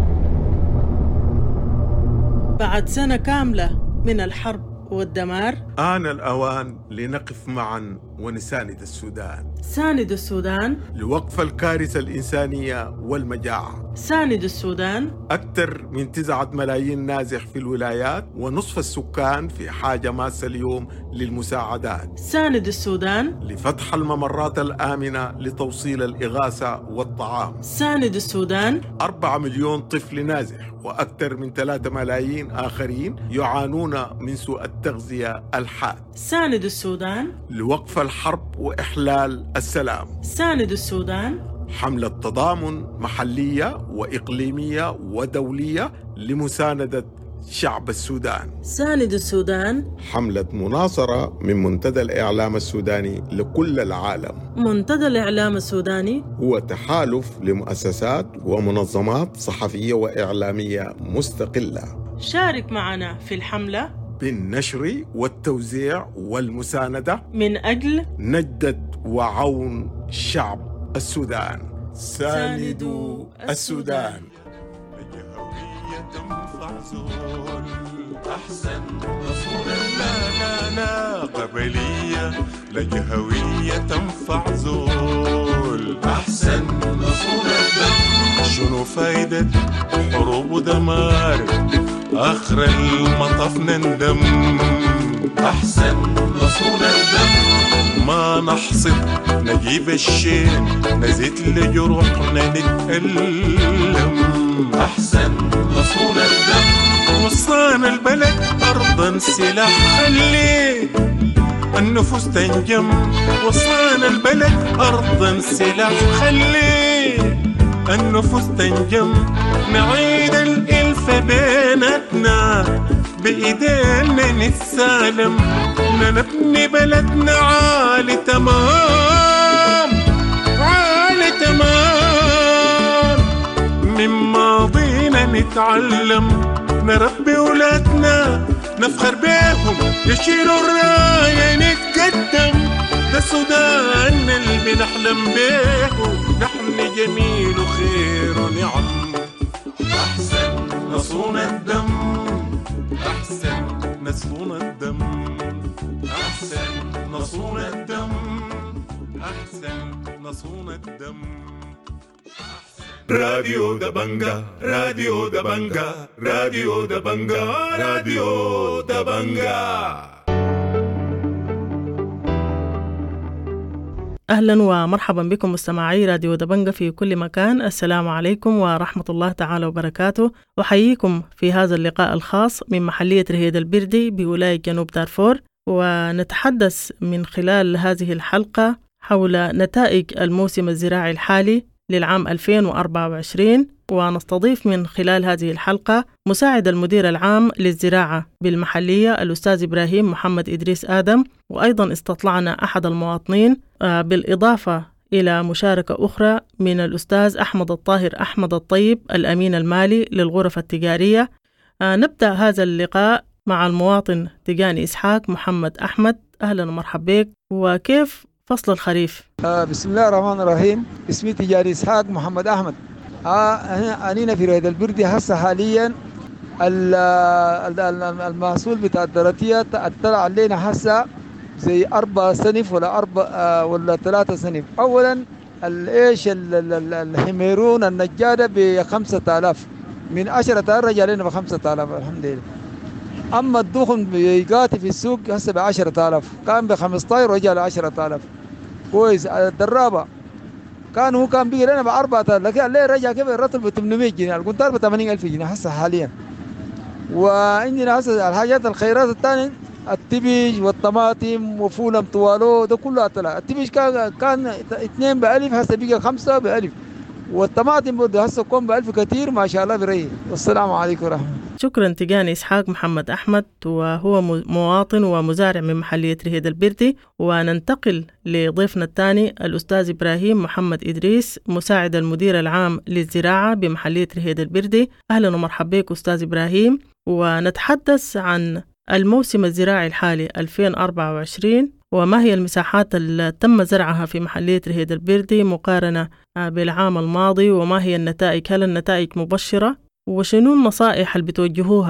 بعد سنة كاملة من الحرب والدمار آن الأوان لنقف معا ونساند السودان. ساند السودان لوقف الكارثة الإنسانية والمجاعة. ساند السودان. أكثر من 9 ملايين نازح في الولايات ونصف السكان في حاجة ماسة اليوم للمساعدات. ساند السودان. لفتح الممرات الآمنة لتوصيل الإغاثة والطعام. ساند السودان. 4 مليون طفل نازح وأكثر من 3 ملايين آخرين يعانون من سوء التغذية الحاد. ساند السودان. لوقف الحرب وإحلال السلام. ساند السودان. حملة تضامن محلية وإقليمية ودولية لمساندة شعب السودان. ساند السودان. حملة مناصرة من منتدى الإعلام السوداني لكل العالم. منتدى الإعلام السوداني هو تحالف لمؤسسات ومنظمات صحفية وإعلامية مستقلة. شارك معنا في الحملة بالنشر والتوزيع والمساندة من أجل نجدة وعون شعب السودان. ساندوا السودان. أحسن رسول لا قبلية لجهوية تنفع زول. أحسن رسول الدم. شنو فايدة حروب ودمار آخر المطاف نندم. أحسن رسول الدم. ما نحصد نجيب الشين نزيد لجروحنا نتألم. أحسن رسول الدم. وصانا البلد أرضا سلاح خليه النفوس تنجم. وصانا البلد أرضا سلاح خليه النفوس تنجم. نعيد الإلف بيناتنا بإيدينا نتسالم. نبني بلدنا عالي تمام عالي تمام. من ماضينا نتعلم نربي ولادنا نفخر بيهم يشيلوا الراية نتقدم. ده السودان اللي بنحلم بيه نحن جميل وخير ونعم. أحسن نصون الدم. أحسن نصون الدم. أحسن نصون الدم. أحسن نصون الدم. راديو دبنجا راديو دبنجا راديو دبنجا راديو دبنجا. أهلا ومرحبا بكم مستمعي راديو دبنجا في كل مكان. السلام عليكم ورحمة الله تعالى وبركاته. أحييكم في هذا اللقاء الخاص من محلية رهيد البردي بولاية جنوب دارفور، ونتحدث من خلال هذه الحلقة حول نتائج الموسم الزراعي الحالي للعام 2024. ونستضيف من خلال هذه الحلقة مساعد المدير العام للزراعة بالمحلية الأستاذ إبراهيم محمد إدريس آدم، وأيضا استطلعنا أحد المواطنين بالإضافة إلى مشاركة أخرى من الأستاذ أحمد الطاهر أحمد الطيب الأمين المالي للغرف التجارية. نبدأ هذا اللقاء مع المواطن تجاني إسحاق محمد أحمد. أهلا ومرحبا بك، وكيف فصل الخريف؟ بسم الله الرحمن الرحيم. اسمي تجاري إسحاق محمد أحمد. أنا في رهيد البردي هسه حاليا المحصول بتاع الدراتية طلع علينا هسه زي 4 صنف ولا 3 صنف. أولا الإيش الحميرون النجادة ب5000 من 10,000 رجع لنا ب5,000 الحمد لله. أما الدخن بيقاتي في السوق هسه ب10,000 كان ب15 رجع ل10,000 كويس. الدرابة كان بيجي لنا ب4,000 لكن ليه رجع كيف الرطل ب800 جنيه الكنتار ب80,000 جنيه هسه حاليا. وعندنا هسه الحاجات الخيرات الثانية التبيج والطماطم وفول طوالو ده كله طلع. التبيج كان 2 بألف هسه بيجي 5 بألف، والطماطم برضه هسه كون ب1000 كتير ما شاء الله بريه. والسلام عليكم ورحمة الله. شكرا تجاني إسحاق محمد أحمد، وهو مواطن ومزارع من محلية رهيد البردي. وننتقل لضيفنا الثاني الأستاذ إبراهيم محمد إدريس مساعد المدير العام للزراعة بمحلية رهيد البردي. أهلا ومرحبا بك أستاذ إبراهيم، ونتحدث عن الموسم الزراعي الحالي 2024 وما هي المساحات اللي تم زرعها في محلية رهيد البردي مقارنة بالعام الماضي، وما هي النتائج، هل النتائج مبشرة، وشنو النصائح اللي بتوجهوها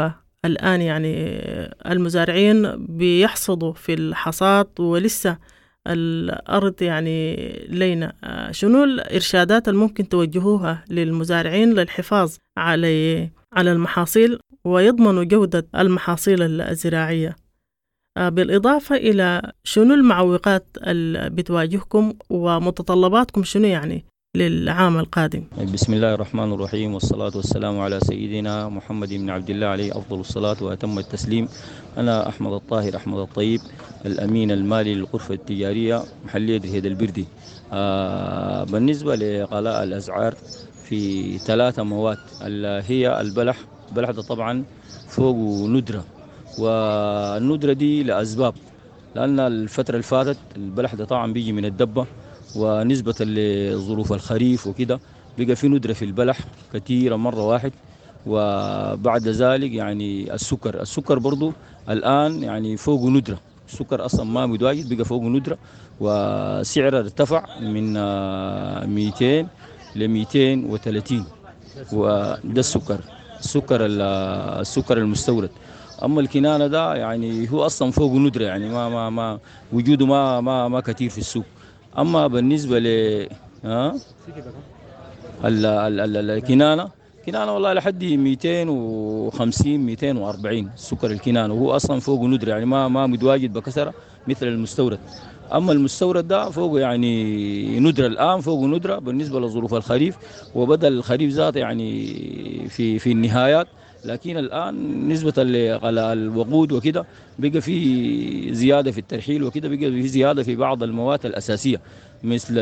الآن يعني المزارعين بيحصدوا في الحصاد ولسه الأرض يعني لينا، شنو الإرشادات اللي ممكن توجهوها للمزارعين للحفاظ على المحاصيل ويضمنوا جودة المحاصيل الزراعية، بالإضافة إلى شنو المعوقات اللي بتواجهكم ومتطلباتكم شنو يعني للعام القادم؟ بسم الله الرحمن الرحيم، والصلاة والسلام على سيدنا محمد بن عبد الله عليه أفضل الصلاة وأتم التسليم. أنا أحمد الطاهر أحمد الطيب، الأمين المالي للغرفة التجارية محلية رهيد البردي. بالنسبة لغلاء الأسعار في 3 مواد اللي هي البلح ده طبعا فوق ندرة، والندرة دي لأسباب، لأن الفترة اللي فاتت البلح ده طبعا بيجي من الدبة، ونسبة لظروف الخريف وكده بقى في ندرة في البلح كثيرة مرة واحد. وبعد ذلك يعني السكر برضو الآن يعني فوق ندرة، السكر أصلا ما متواجد بقى فوق ندرة، وسعره ارتفع من 200 ل 230، وده السكر المستورد. أما الكنانة ده يعني هو أصلا فوق ندرة، يعني ما وجوده ما كثير في السوق. أما بالنسبة ل الكنانة والله لحد 250 240 السكر الكنانة، وهو أصلا فوق ندرة، يعني ما متواجد بكثرة مثل المستورد. أما المستورد ده فوق يعني ندرة، الآن فوق ندرة بالنسبة لظروف الخريف، وبدأ الخريف ذاته يعني في النهايات، لكن الآن نسبة الوقود وكده بقى في زيادة في الترحيل وكده، بقى في زيادة في بعض المواد الأساسية مثل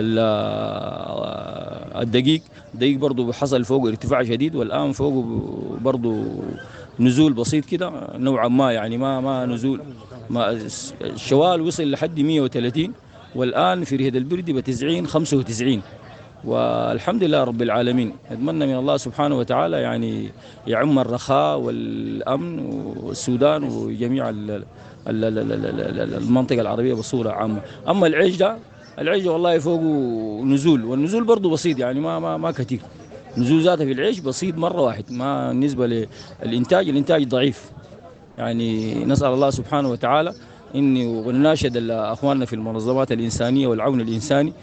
الدقيق برضو حصل فوق ارتفاع شديد، والآن فوق برضو نزول بسيط كده نوعا ما، يعني ما نزول، الشوال وصل لحد 130، والآن في رهيد البردي ب90 95، والحمد لله رب العالمين. نتمنى من الله سبحانه وتعالى يعني يعم الرخاء والأمن والسودان وجميع المنطقة العربية بصورة عامة. أما العيش والله فوقه نزول، والنزول برضه بسيط، يعني ما كثير، نزول ذاته في العيش بسيط مرة واحد، ما بالنسبة للإنتاج ضعيف. يعني نسأل الله سبحانه وتعالى ونناشد أخواننا في المنظمات الإنسانية والعون الإنساني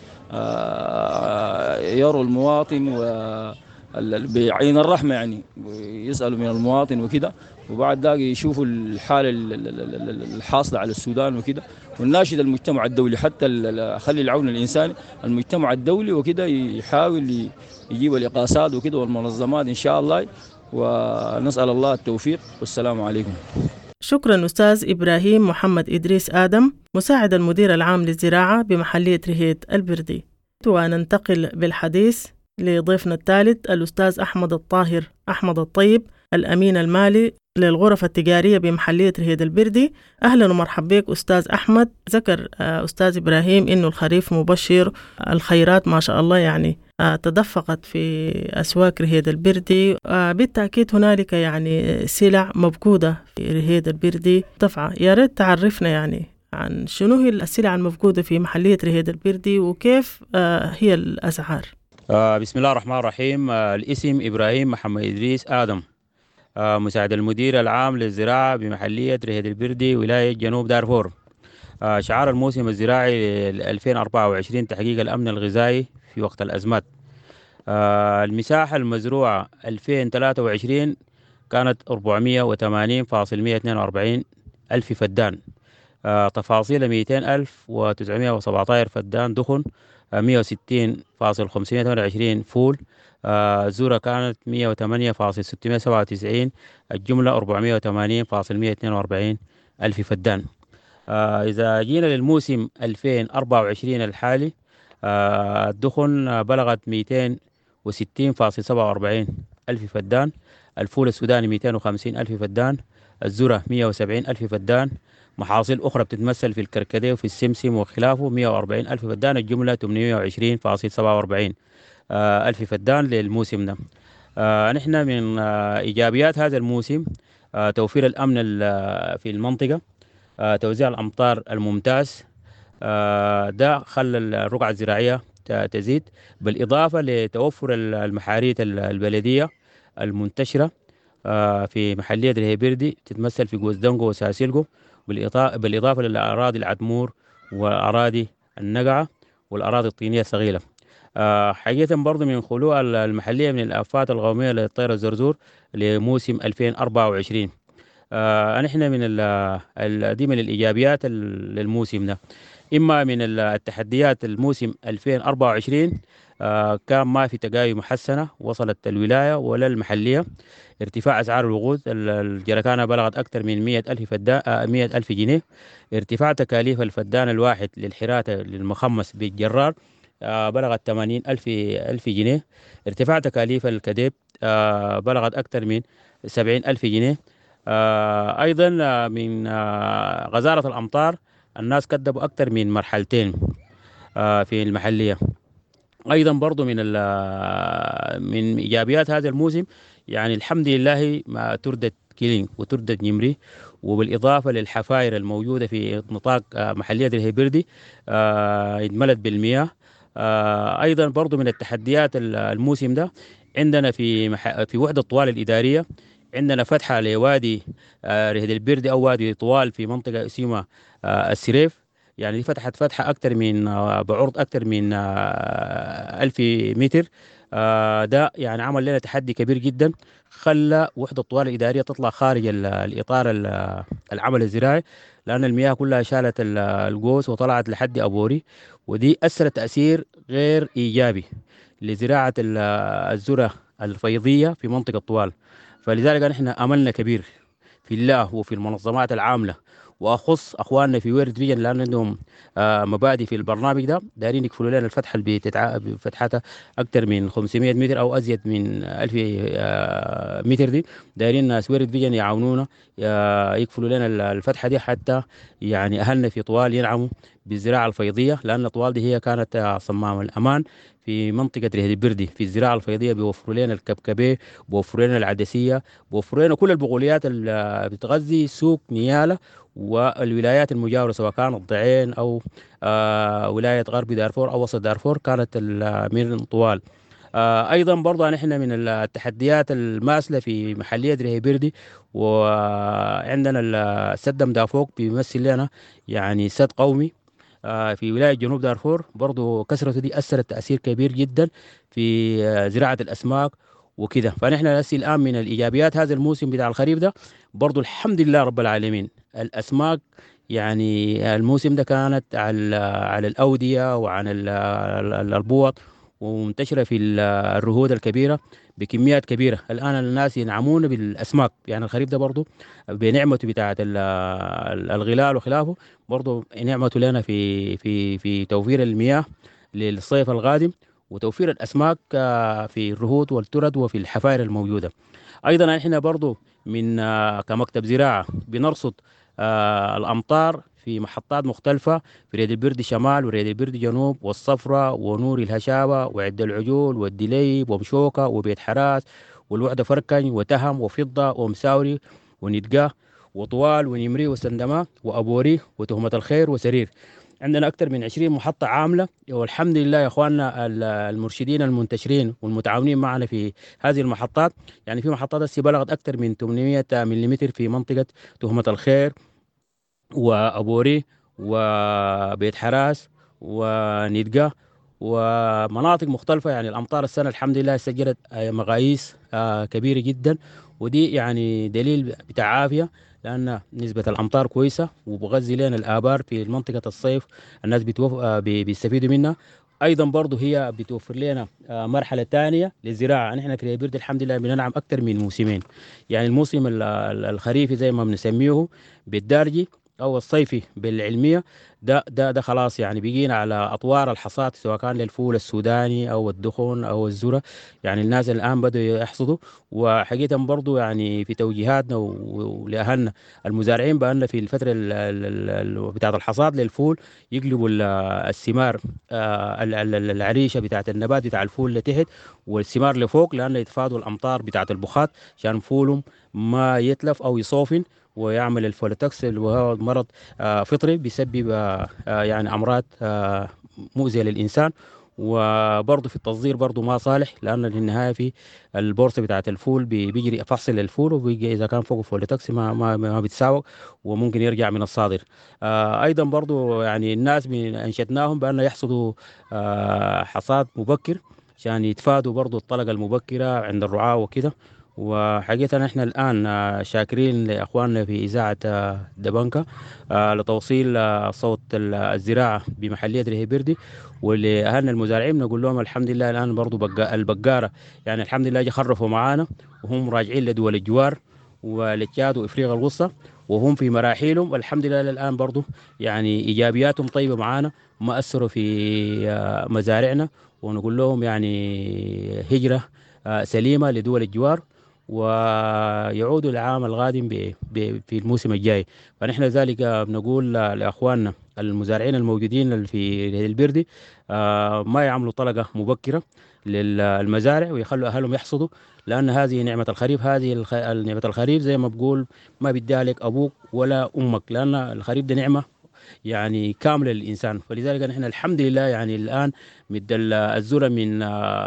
يروا المواطن بعين الرحمة، يعني يسألوا من المواطن وكده، وبعد ذلك يشوفوا الحالة الحاصلة على السودان وكده، ونناشد المجتمع الدولي حتى خلي العون الإنساني، المجتمع الدولي وكده يحاول يجيب الإقاسات وكده والمنظمات إن شاء الله، ونسأل الله التوفيق، والسلام عليكم. شكرا أستاذ إبراهيم محمد إدريس آدم، مساعد المدير العام للزراعة بمحلية رهيد البردي. وننتقل بالحديث لضيفنا الثالث الأستاذ أحمد الطاهر أحمد الطيب، الأمين المالي للغرف التجارية بمحلية رهيد البردي. أهلا ومرحبا بك أستاذ أحمد. ذكر أستاذ إبراهيم إنه الخريف مبشر، الخيرات ما شاء الله يعني تدفقت في أسواق رهيد البردي، بالتأكيد هنالك يعني سلع مفقودة في رهيد البردي دفعة. يا ريت تعرفنا يعني عن شنو هي السلع المفقودة في محلية رهيد البردي وكيف هي الأسعار. بسم الله الرحمن الرحيم. الاسم إبراهيم محمد إدريس آدم، مساعد المدير العام للزراعة بمحلية رهيد البردي ولاية جنوب دارفور. شعار الموسم الزراعي 2024 تحقيق الأمن الغذائي في وقت الأزمات. المساحة المزروعة 2023 كانت 480.142 ألف فدان، تفاصيل 200,917 فدان دخن، 160.528 فول، الذرة كانت 108.697، الجملة 480.142 ألف فدان. إذا جينا للموسم 2024 الحالي، الدخن بلغت 260.47 ألف فدان، الفول السوداني 250 ألف فدان، الذرة 170 ألف فدان، محاصيل أخرى بتتمثل في الكركديه وفي السمسم وخلافه 140 ألف فدان، الجملة 820.47 ألف فدان للموسم ده. نحن من إيجابيات هذا الموسم توفير الأمن في المنطقة، توزيع الأمطار الممتاز، ده خلى الرقعة الزراعية تزيد، بالإضافة لتوفر المحاريث البلدية المنتشرة، في محلية ريهيبيردي تتمثل في جوزدنجو وساسيلجو، بالإضافة للأراضي العدمور وأراضي النقعة والأراضي الطينية الصغيرة. حقيقة برضو من خلوع المحلية من الآفات القومية للطير الزرزور لموسم 2024. نحن من دي من الإيجابيات للموسم ده. إما من التحديات الموسم 2024 كان ما في تقايم محسنة وصلت الولاية ولا المحلية. ارتفاع أسعار الوقود، الجركانة بلغت أكثر من 100,000 جنيه. ارتفاع تكاليف الفدان الواحد للحراتة للمخمس بالجرار بلغت 80,000 جنيه. ارتفاع تكاليف الكديب بلغت أكثر من 70,000 جنيه. أيضا من غزارة الأمطار الناس كدبوا أكثر من مرحلتين في المحلية. أيضا برضو من إيجابيات هذا الموسم يعني الحمد لله ما تردد كيلينج وتردد نمري، وبالإضافة للحفاير الموجودة في نطاق محلية ريهيبيردي اتملت بالمياه. أيضا برضو من التحديات الموسم ده عندنا في وحدة طوال الإدارية عندنا فتحة لوادي ريهيبيردي أو وادي طوال في منطقة اسمها السريف. يعني دي فتحة أكثر من بعرض أكثر من 1000 متر. ده يعني عمل لنا تحدي كبير جدا، خلى وحدة طوال الإدارية تطلع خارج الإطار العمل الزراعي، لأن المياه كلها شالت القوس وطلعت لحد أبوري، ودي أثرت تأثير غير إيجابي لزراعة الذرة الفيضية في منطقة طوال. فلذلك نحن أملنا كبير في الله وفي المنظمات العاملة، واخص اخواننا في ويرد فيجن لان عندهم مبادئ في البرنامج ده، دايرين يقفلوا لنا الفتحه اللي بفتحتها اكثر من 500 متر او ازيد من 1000 متر دي. دايرين ناس ويرد فيجن يعاونونا يقفلوا لنا الفتحه دي حتى يعني اهلنا في طوال ينعموا بالزراعه الفيضيه، لان طوال دي هي كانت صمام الامان في منطقة ريهيبيردي في الزراعة الفيضية. بيوفروا لنا الكبكبة، بيوفروا لنا العدسية، بيوفروا لنا كل البقوليات اللي بتغذي سوق نيالة والولايات المجاورة، سواء كانت الضعين أو ولاية غرب دارفور أو وسط دارفور كانت من طوال. أيضا برضه نحن من التحديات الماثلة في محلية ريهيبيردي، وعندنا السد مدافوق بيمثل لنا يعني سد قومي في ولاية جنوب دارفور. برضو كسرته دي أثرت تأثير كبير جدا في زراعة الأسماك وكده. فنحن الآن من الإيجابيات هذا الموسم بتاع الخريف ده برضو الحمد لله رب العالمين الأسماك يعني الموسم ده كانت على الأودية وعن البوط ومنتشرة في الرهود الكبيرة بكميات كبيرة. الآن الناس ينعمون بالأسماك، يعني الخريف ده برضو بنعمته بتاعة الغلال وخلافه برضو نعمته لنا في توفير المياه للصيف القادم وتوفير الأسماك في الرهود والترد وفي الحفائر الموجودة. أيضا نحن برضو من كمكتب زراعة بنرصد الأمطار في محطات مختلفة في ريهيبيردي شمال وريهيبيردي جنوب والصفرة ونور الهشابة وعد العجول والدليب ومشوكة وبيت حراس والوحدة فركن وتهم وفضة ومساوري وندقة وطوال ونمري وسندمة وأبوري وتهمة الخير وسرير. عندنا أكثر من 20 محطة عاملة، والحمد لله يا أخواننا المرشدين المنتشرين والمتعاونين معنا في هذه المحطات. يعني في محطات هسه بلغت أكثر من 800 ملم في منطقة تهمة الخير وأبوري وبيت حراس وندقة ومناطق مختلفة. يعني الأمطار السنة الحمد لله سجلت مقاييس كبيرة جدا، ودي يعني دليل بتاع عافية، لأن نسبة الأمطار كويسة وبغذي لنا الآبار في منطقة الصيف الناس بيستفيدوا منها. أيضا برضو هي بتوفر لنا مرحلة ثانية للزراعة. نحن في ريهيبيردي الحمد لله بننعم أكثر من موسمين، يعني الموسم الخريفي زي ما بنسميه بالدارجي أو الصيفي بالعلمية ده خلاص يعني بيجينا على أطوار الحصاد، سواء كان للفول السوداني أو الدخن أو الذرة. يعني الناس الآن بدأوا يحصدوا، وحقيقة برضو يعني في توجيهاتنا ولأهلنا المزارعين بأن في الفترة بتاعة الحصاد للفول يقلبوا الثمار العريشة بتاعة النبات بتاع الفول لتحت والثمار لفوق، لأن يتفادوا الأمطار بتاعة البخات عشان فولهم ما يتلف أو يصوفن ويعمل الفولوتوكس وهو مرض فطري بيسبب يعني أمراض مؤذية للإنسان. وبرضه في التصدير برضه ما صالح، لأن في النهاية في البورصة بتاعت الفول بيجري فصل الفول، وبيجي إذا كان فوق فول تاكسي ما بيتساوق وممكن يرجع من الصادر. أيضا برضه يعني الناس أنشدناهم بأن يحصدوا حصاد مبكر عشان يتفادوا برضه الطلقة المبكرة عند الرعاة وكده. وحقيقة نحن الآن شاكرين لأخواننا في إذاعة دبنكة لتوصيل صوت الزراعة بمحلية ريهي-بيردي، ولأهلنا المزارعين نقول لهم الحمد لله الآن برضو البقارة يعني الحمد لله خرفوا معانا، وهم راجعين لدول الجوار ولتشاد وإفريقيا الوسطى، وهم في مراحلهم والحمد لله الآن برضو يعني إيجابياتهم طيبة معانا، ما أثروا في مزارعنا، ونقول لهم يعني هجرة سليمة لدول الجوار، ويعودوا العام القادم في الموسم الجاي. فنحن ذلك بنقول لأخواننا المزارعين الموجودين في ريهي-بيردي ما يعملوا طلقة مبكرة للمزارع ويخلوا أهلهم يحصدوا، لأن هذه نعمة الخريف. هذه نعمة الخريف زي ما بقول ما بديها لك أبوك ولا أمك، لأن الخريف ده نعمة يعني كاملة للإنسان. فلذلك نحن الحمد لله يعني الآن مد الذرة من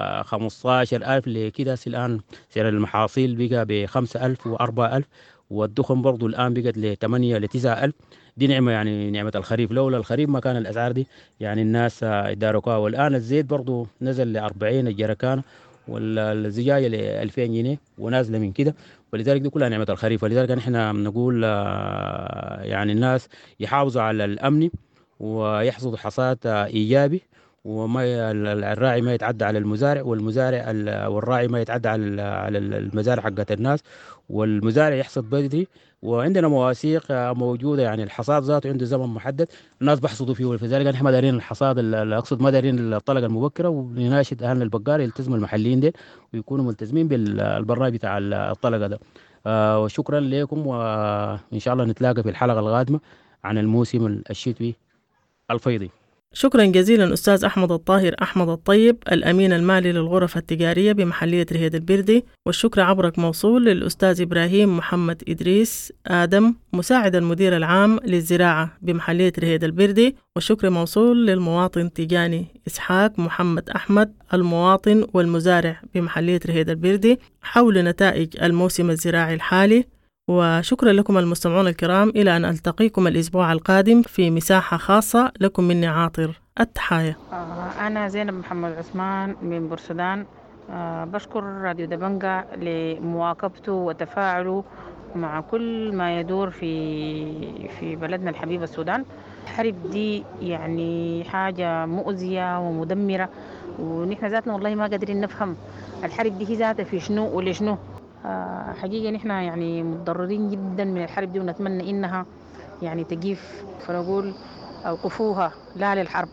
15,000 لكده، الآن سعر المحاصيل بقى ب5,000 و4,000، والدخن برضو الآن بقت ل8 ل9,000. دي نعمة يعني نعمة الخريف، لولا الخريف ما كان الأسعار دي يعني الناس يداركوها. والآن الزيت برضو نزل ل40 الجركان، والزجاجة ل2000 جنيه ونازلة من كده، ولذلك دي كلها نعمة الخريف. ولذلك نحن بنقول يعني الناس يحافظوا على الأمن ويحصدوا حصاد إيجابي، وما الراعي ما يتعدى على المزارع، والمزارع والراعي ما يتعدى على المزارع حقت الناس، والمزارع يحصد بدري. وعندنا مواثيق موجودة يعني الحصاد ذاته عنده زمن محدد الناس بيحصدوا فيه، فلذلك نحن ما دارين الحصاد أقصد ما دارين الطلقة المبكرة، ونناشد أهلنا البقار يلتزموا المحليين ديل ويكونوا ملتزمين بالبرنامج بتاع الطلقة ده. وشكرا لكم، وإن شاء الله نتلاقى في الحلقة القادمة عن الموسم الشتوي الفيضي. شكرا جزيلا أستاذ أحمد الطاهر أحمد الطيب، الأمين المالي للغرف التجارية بمحلية ريهي-بيردي. والشكر عبرك موصول للأستاذ إبراهيم محمد إدريس آدم مساعد المدير العام للزراعة بمحلية ريهي-بيردي. والشكر موصول للمواطن تيجاني إسحاق محمد أحمد المواطن والمزارع بمحلية ريهي-بيردي حول نتائج الموسم الزراعي الحالي. وشكرا لكم المستمعون الكرام، إلى أن ألتقيكم الأسبوع القادم في مساحة خاصة. لكم مني عاطر التحايا. أنا زينب محمد عثمان من بورسودان. بشكر راديو دبنجة لمواكبته وتفاعله مع كل ما يدور في بلدنا الحبيب السودان. الحرب دي يعني حاجة مؤذية ومدمرة، ونحن ذاتنا والله ما قادرين نفهم الحرب دي هي ذاتها في شنو ولشنو. حقيقة نحن يعني متضررين جدا من الحرب دي، ونتمنى إنها يعني تجيف، فنقول أوقفوها لا للحرب.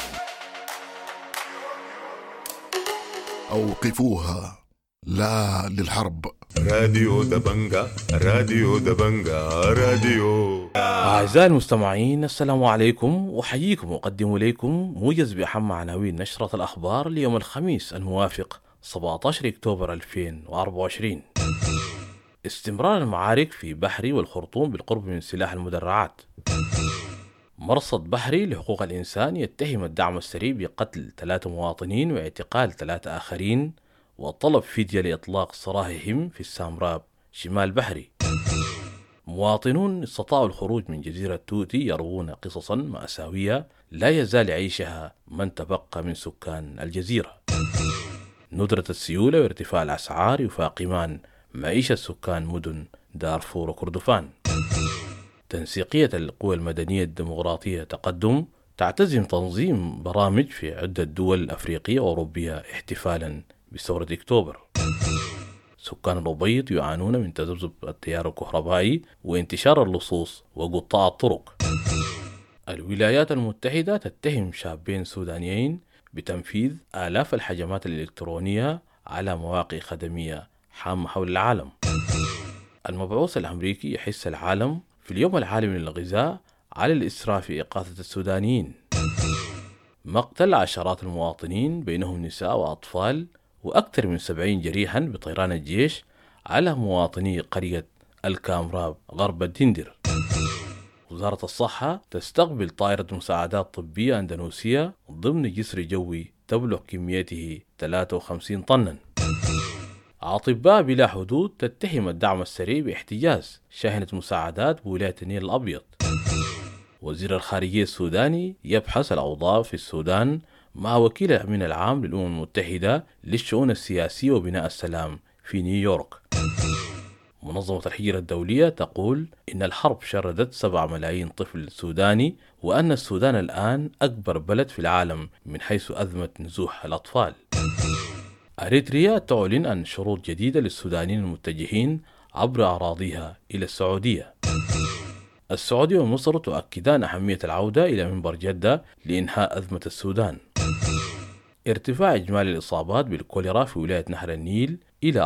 أوقفوها لا للحرب. راديو دبنجة راديو دبنجة راديو. أعزائي المستمعين السلام عليكم، وحييكم وأقدم إليكم موجز بأهم عناوين نشرة الأخبار ليوم الخميس الموافق 17 أكتوبر 2024. استمرار المعارك في بحري والخرطوم بالقرب من سلاح المدرعات. مرصد بحري لحقوق الإنسان يتهم الدعم السري بقتل 3 مواطنين واعتقال 3 آخرين، وطلب فدية لإطلاق سراحهم في السامراب شمال بحري. مواطنون استطاعوا الخروج من جزيرة توتي يروون قصصا مأساوية لا يزال يعيشها من تبقى من سكان الجزيرة. ندرة السيولة وارتفاع الأسعار يفاقمان معيشة سكان مدن دارفور وكردفان. تنسيقية القوى المدنية الديمقراطية تقدم تعتزم تنظيم برامج في عدة دول أفريقية وأوروبية احتفالا بثورة أكتوبر. سكان الأبيض يعانون من تذبذب التيار الكهربائي وانتشار اللصوص وقطاع الطرق. الولايات المتحدة تتهم شابين سودانيين بتنفيذ آلاف الحجمات الإلكترونية على مواقع خدمية حامة حول العالم. المبعوث الأمريكي يحث العالم في اليوم العالمي للغذاء على الإسراف في إغاثة السودانيين. مقتل عشرات المواطنين بينهم نساء وأطفال، وأكثر من 70 جريحا بطيران الجيش على مواطني قرية الكامراب غرب الدندر. وزارة الصحة تستقبل طائرة مساعدات طبية أندونيسية ضمن جسر جوي تبلغ كميته 53 طنا. أطباء بلا حدود تتهم الدعم السريع باحتجاز شاحنة مساعدات بولاية النيل الأبيض. وزير الخارجية السوداني يبحث الأوضاع في السودان مع وكيل الأمين العام للأمم المتحدة للشؤون السياسية وبناء السلام في نيويورك. منظمة الهجرة الدولية تقول إن الحرب شردت 7 ملايين طفل سوداني، وأن السودان الآن أكبر بلد في العالم من حيث أزمة نزوح الأطفال. أريتريا تعلن عن شروط جديدة للسودانيين المتجهين عبر أراضيها إلى السعودية. السعودية ومصر تؤكدان أهمية العودة إلى منبر جدة لإنهاء أزمة السودان. ارتفاع إجمالي الإصابات بالكوليرا في ولاية نهر النيل إلى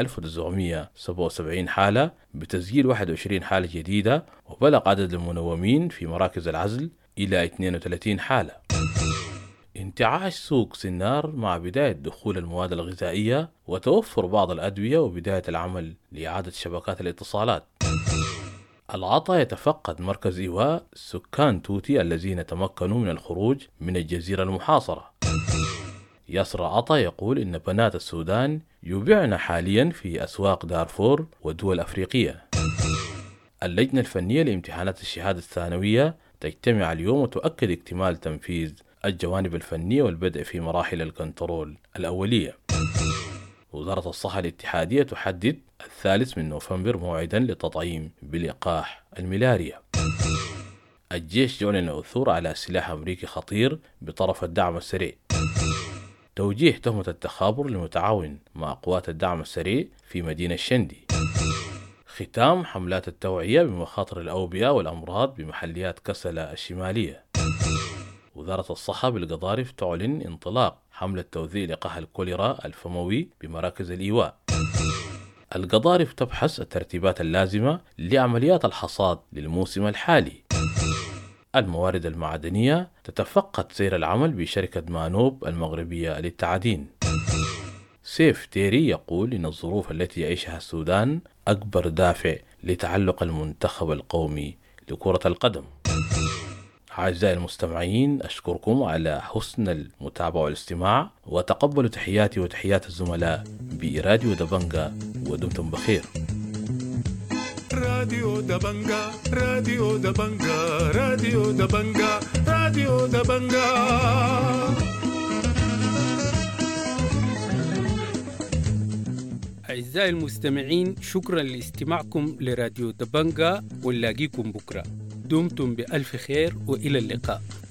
4977 حالة بتسجيل 21 حالة جديدة، وبلغ عدد المنومين في مراكز العزل إلى 32 حالة. انتعاش سوق سنار مع بداية دخول المواد الغذائية وتوفر بعض الأدوية وبداية العمل لإعادة شبكات الاتصالات. العطا يتفقد مركز إيواء سكان توتي الذين تمكنوا من الخروج من الجزيرة المحاصرة. ياسر عطا يقول إن بنات السودان يبيعن حاليا في أسواق دارفور ودول أفريقية. اللجنة الفنية لامتحانات الشهادة الثانوية تجتمع اليوم وتؤكد اكتمال تنفيذ الجوانب الفنية والبدء في مراحل الكنترول الأولية. وزارة الصحة الاتحادية تحدد 3 نوفمبر موعدا للتطعيم بلقاح الملاريا. الجيش يعلن عثور على سلاح أمريكي خطير بطرف الدعم السريع. توجيه تهمة التخابر للمتعاون مع قوات الدعم السريع في مدينة شندي. ختام حملات التوعية بمخاطر الأوبئة والأمراض بمحليات كسلا الشمالية. وزارة الصحة بالقضارف تعلن انطلاق حملة توزيع لقاح الكوليرا الفموي بمراكز الإيواء. القضارف تبحث الترتيبات اللازمة لعمليات الحصاد للموسم الحالي. الموارد المعدنية تتفقد سير العمل بشركة مانوب المغربية للتعدين. سيف تيري يقول إن الظروف التي يعيشها السودان أكبر دافع لتعلق المنتخب القومي لكرة القدم. أعزائي المستمعين، أشكركم على حسن المتابعة والاستماع، وتقبلوا تحياتي وتحيات الزملاء براديو دبنجا، ودمتم بخير. راديو دبنجا راديو دبنجا راديو دبنجا راديو دبنجا. أعزائي المستمعين، شكرا لاستماعكم لراديو دبنجا، ونلاقيكم بكرة. دمتم بألف خير وإلى اللقاء.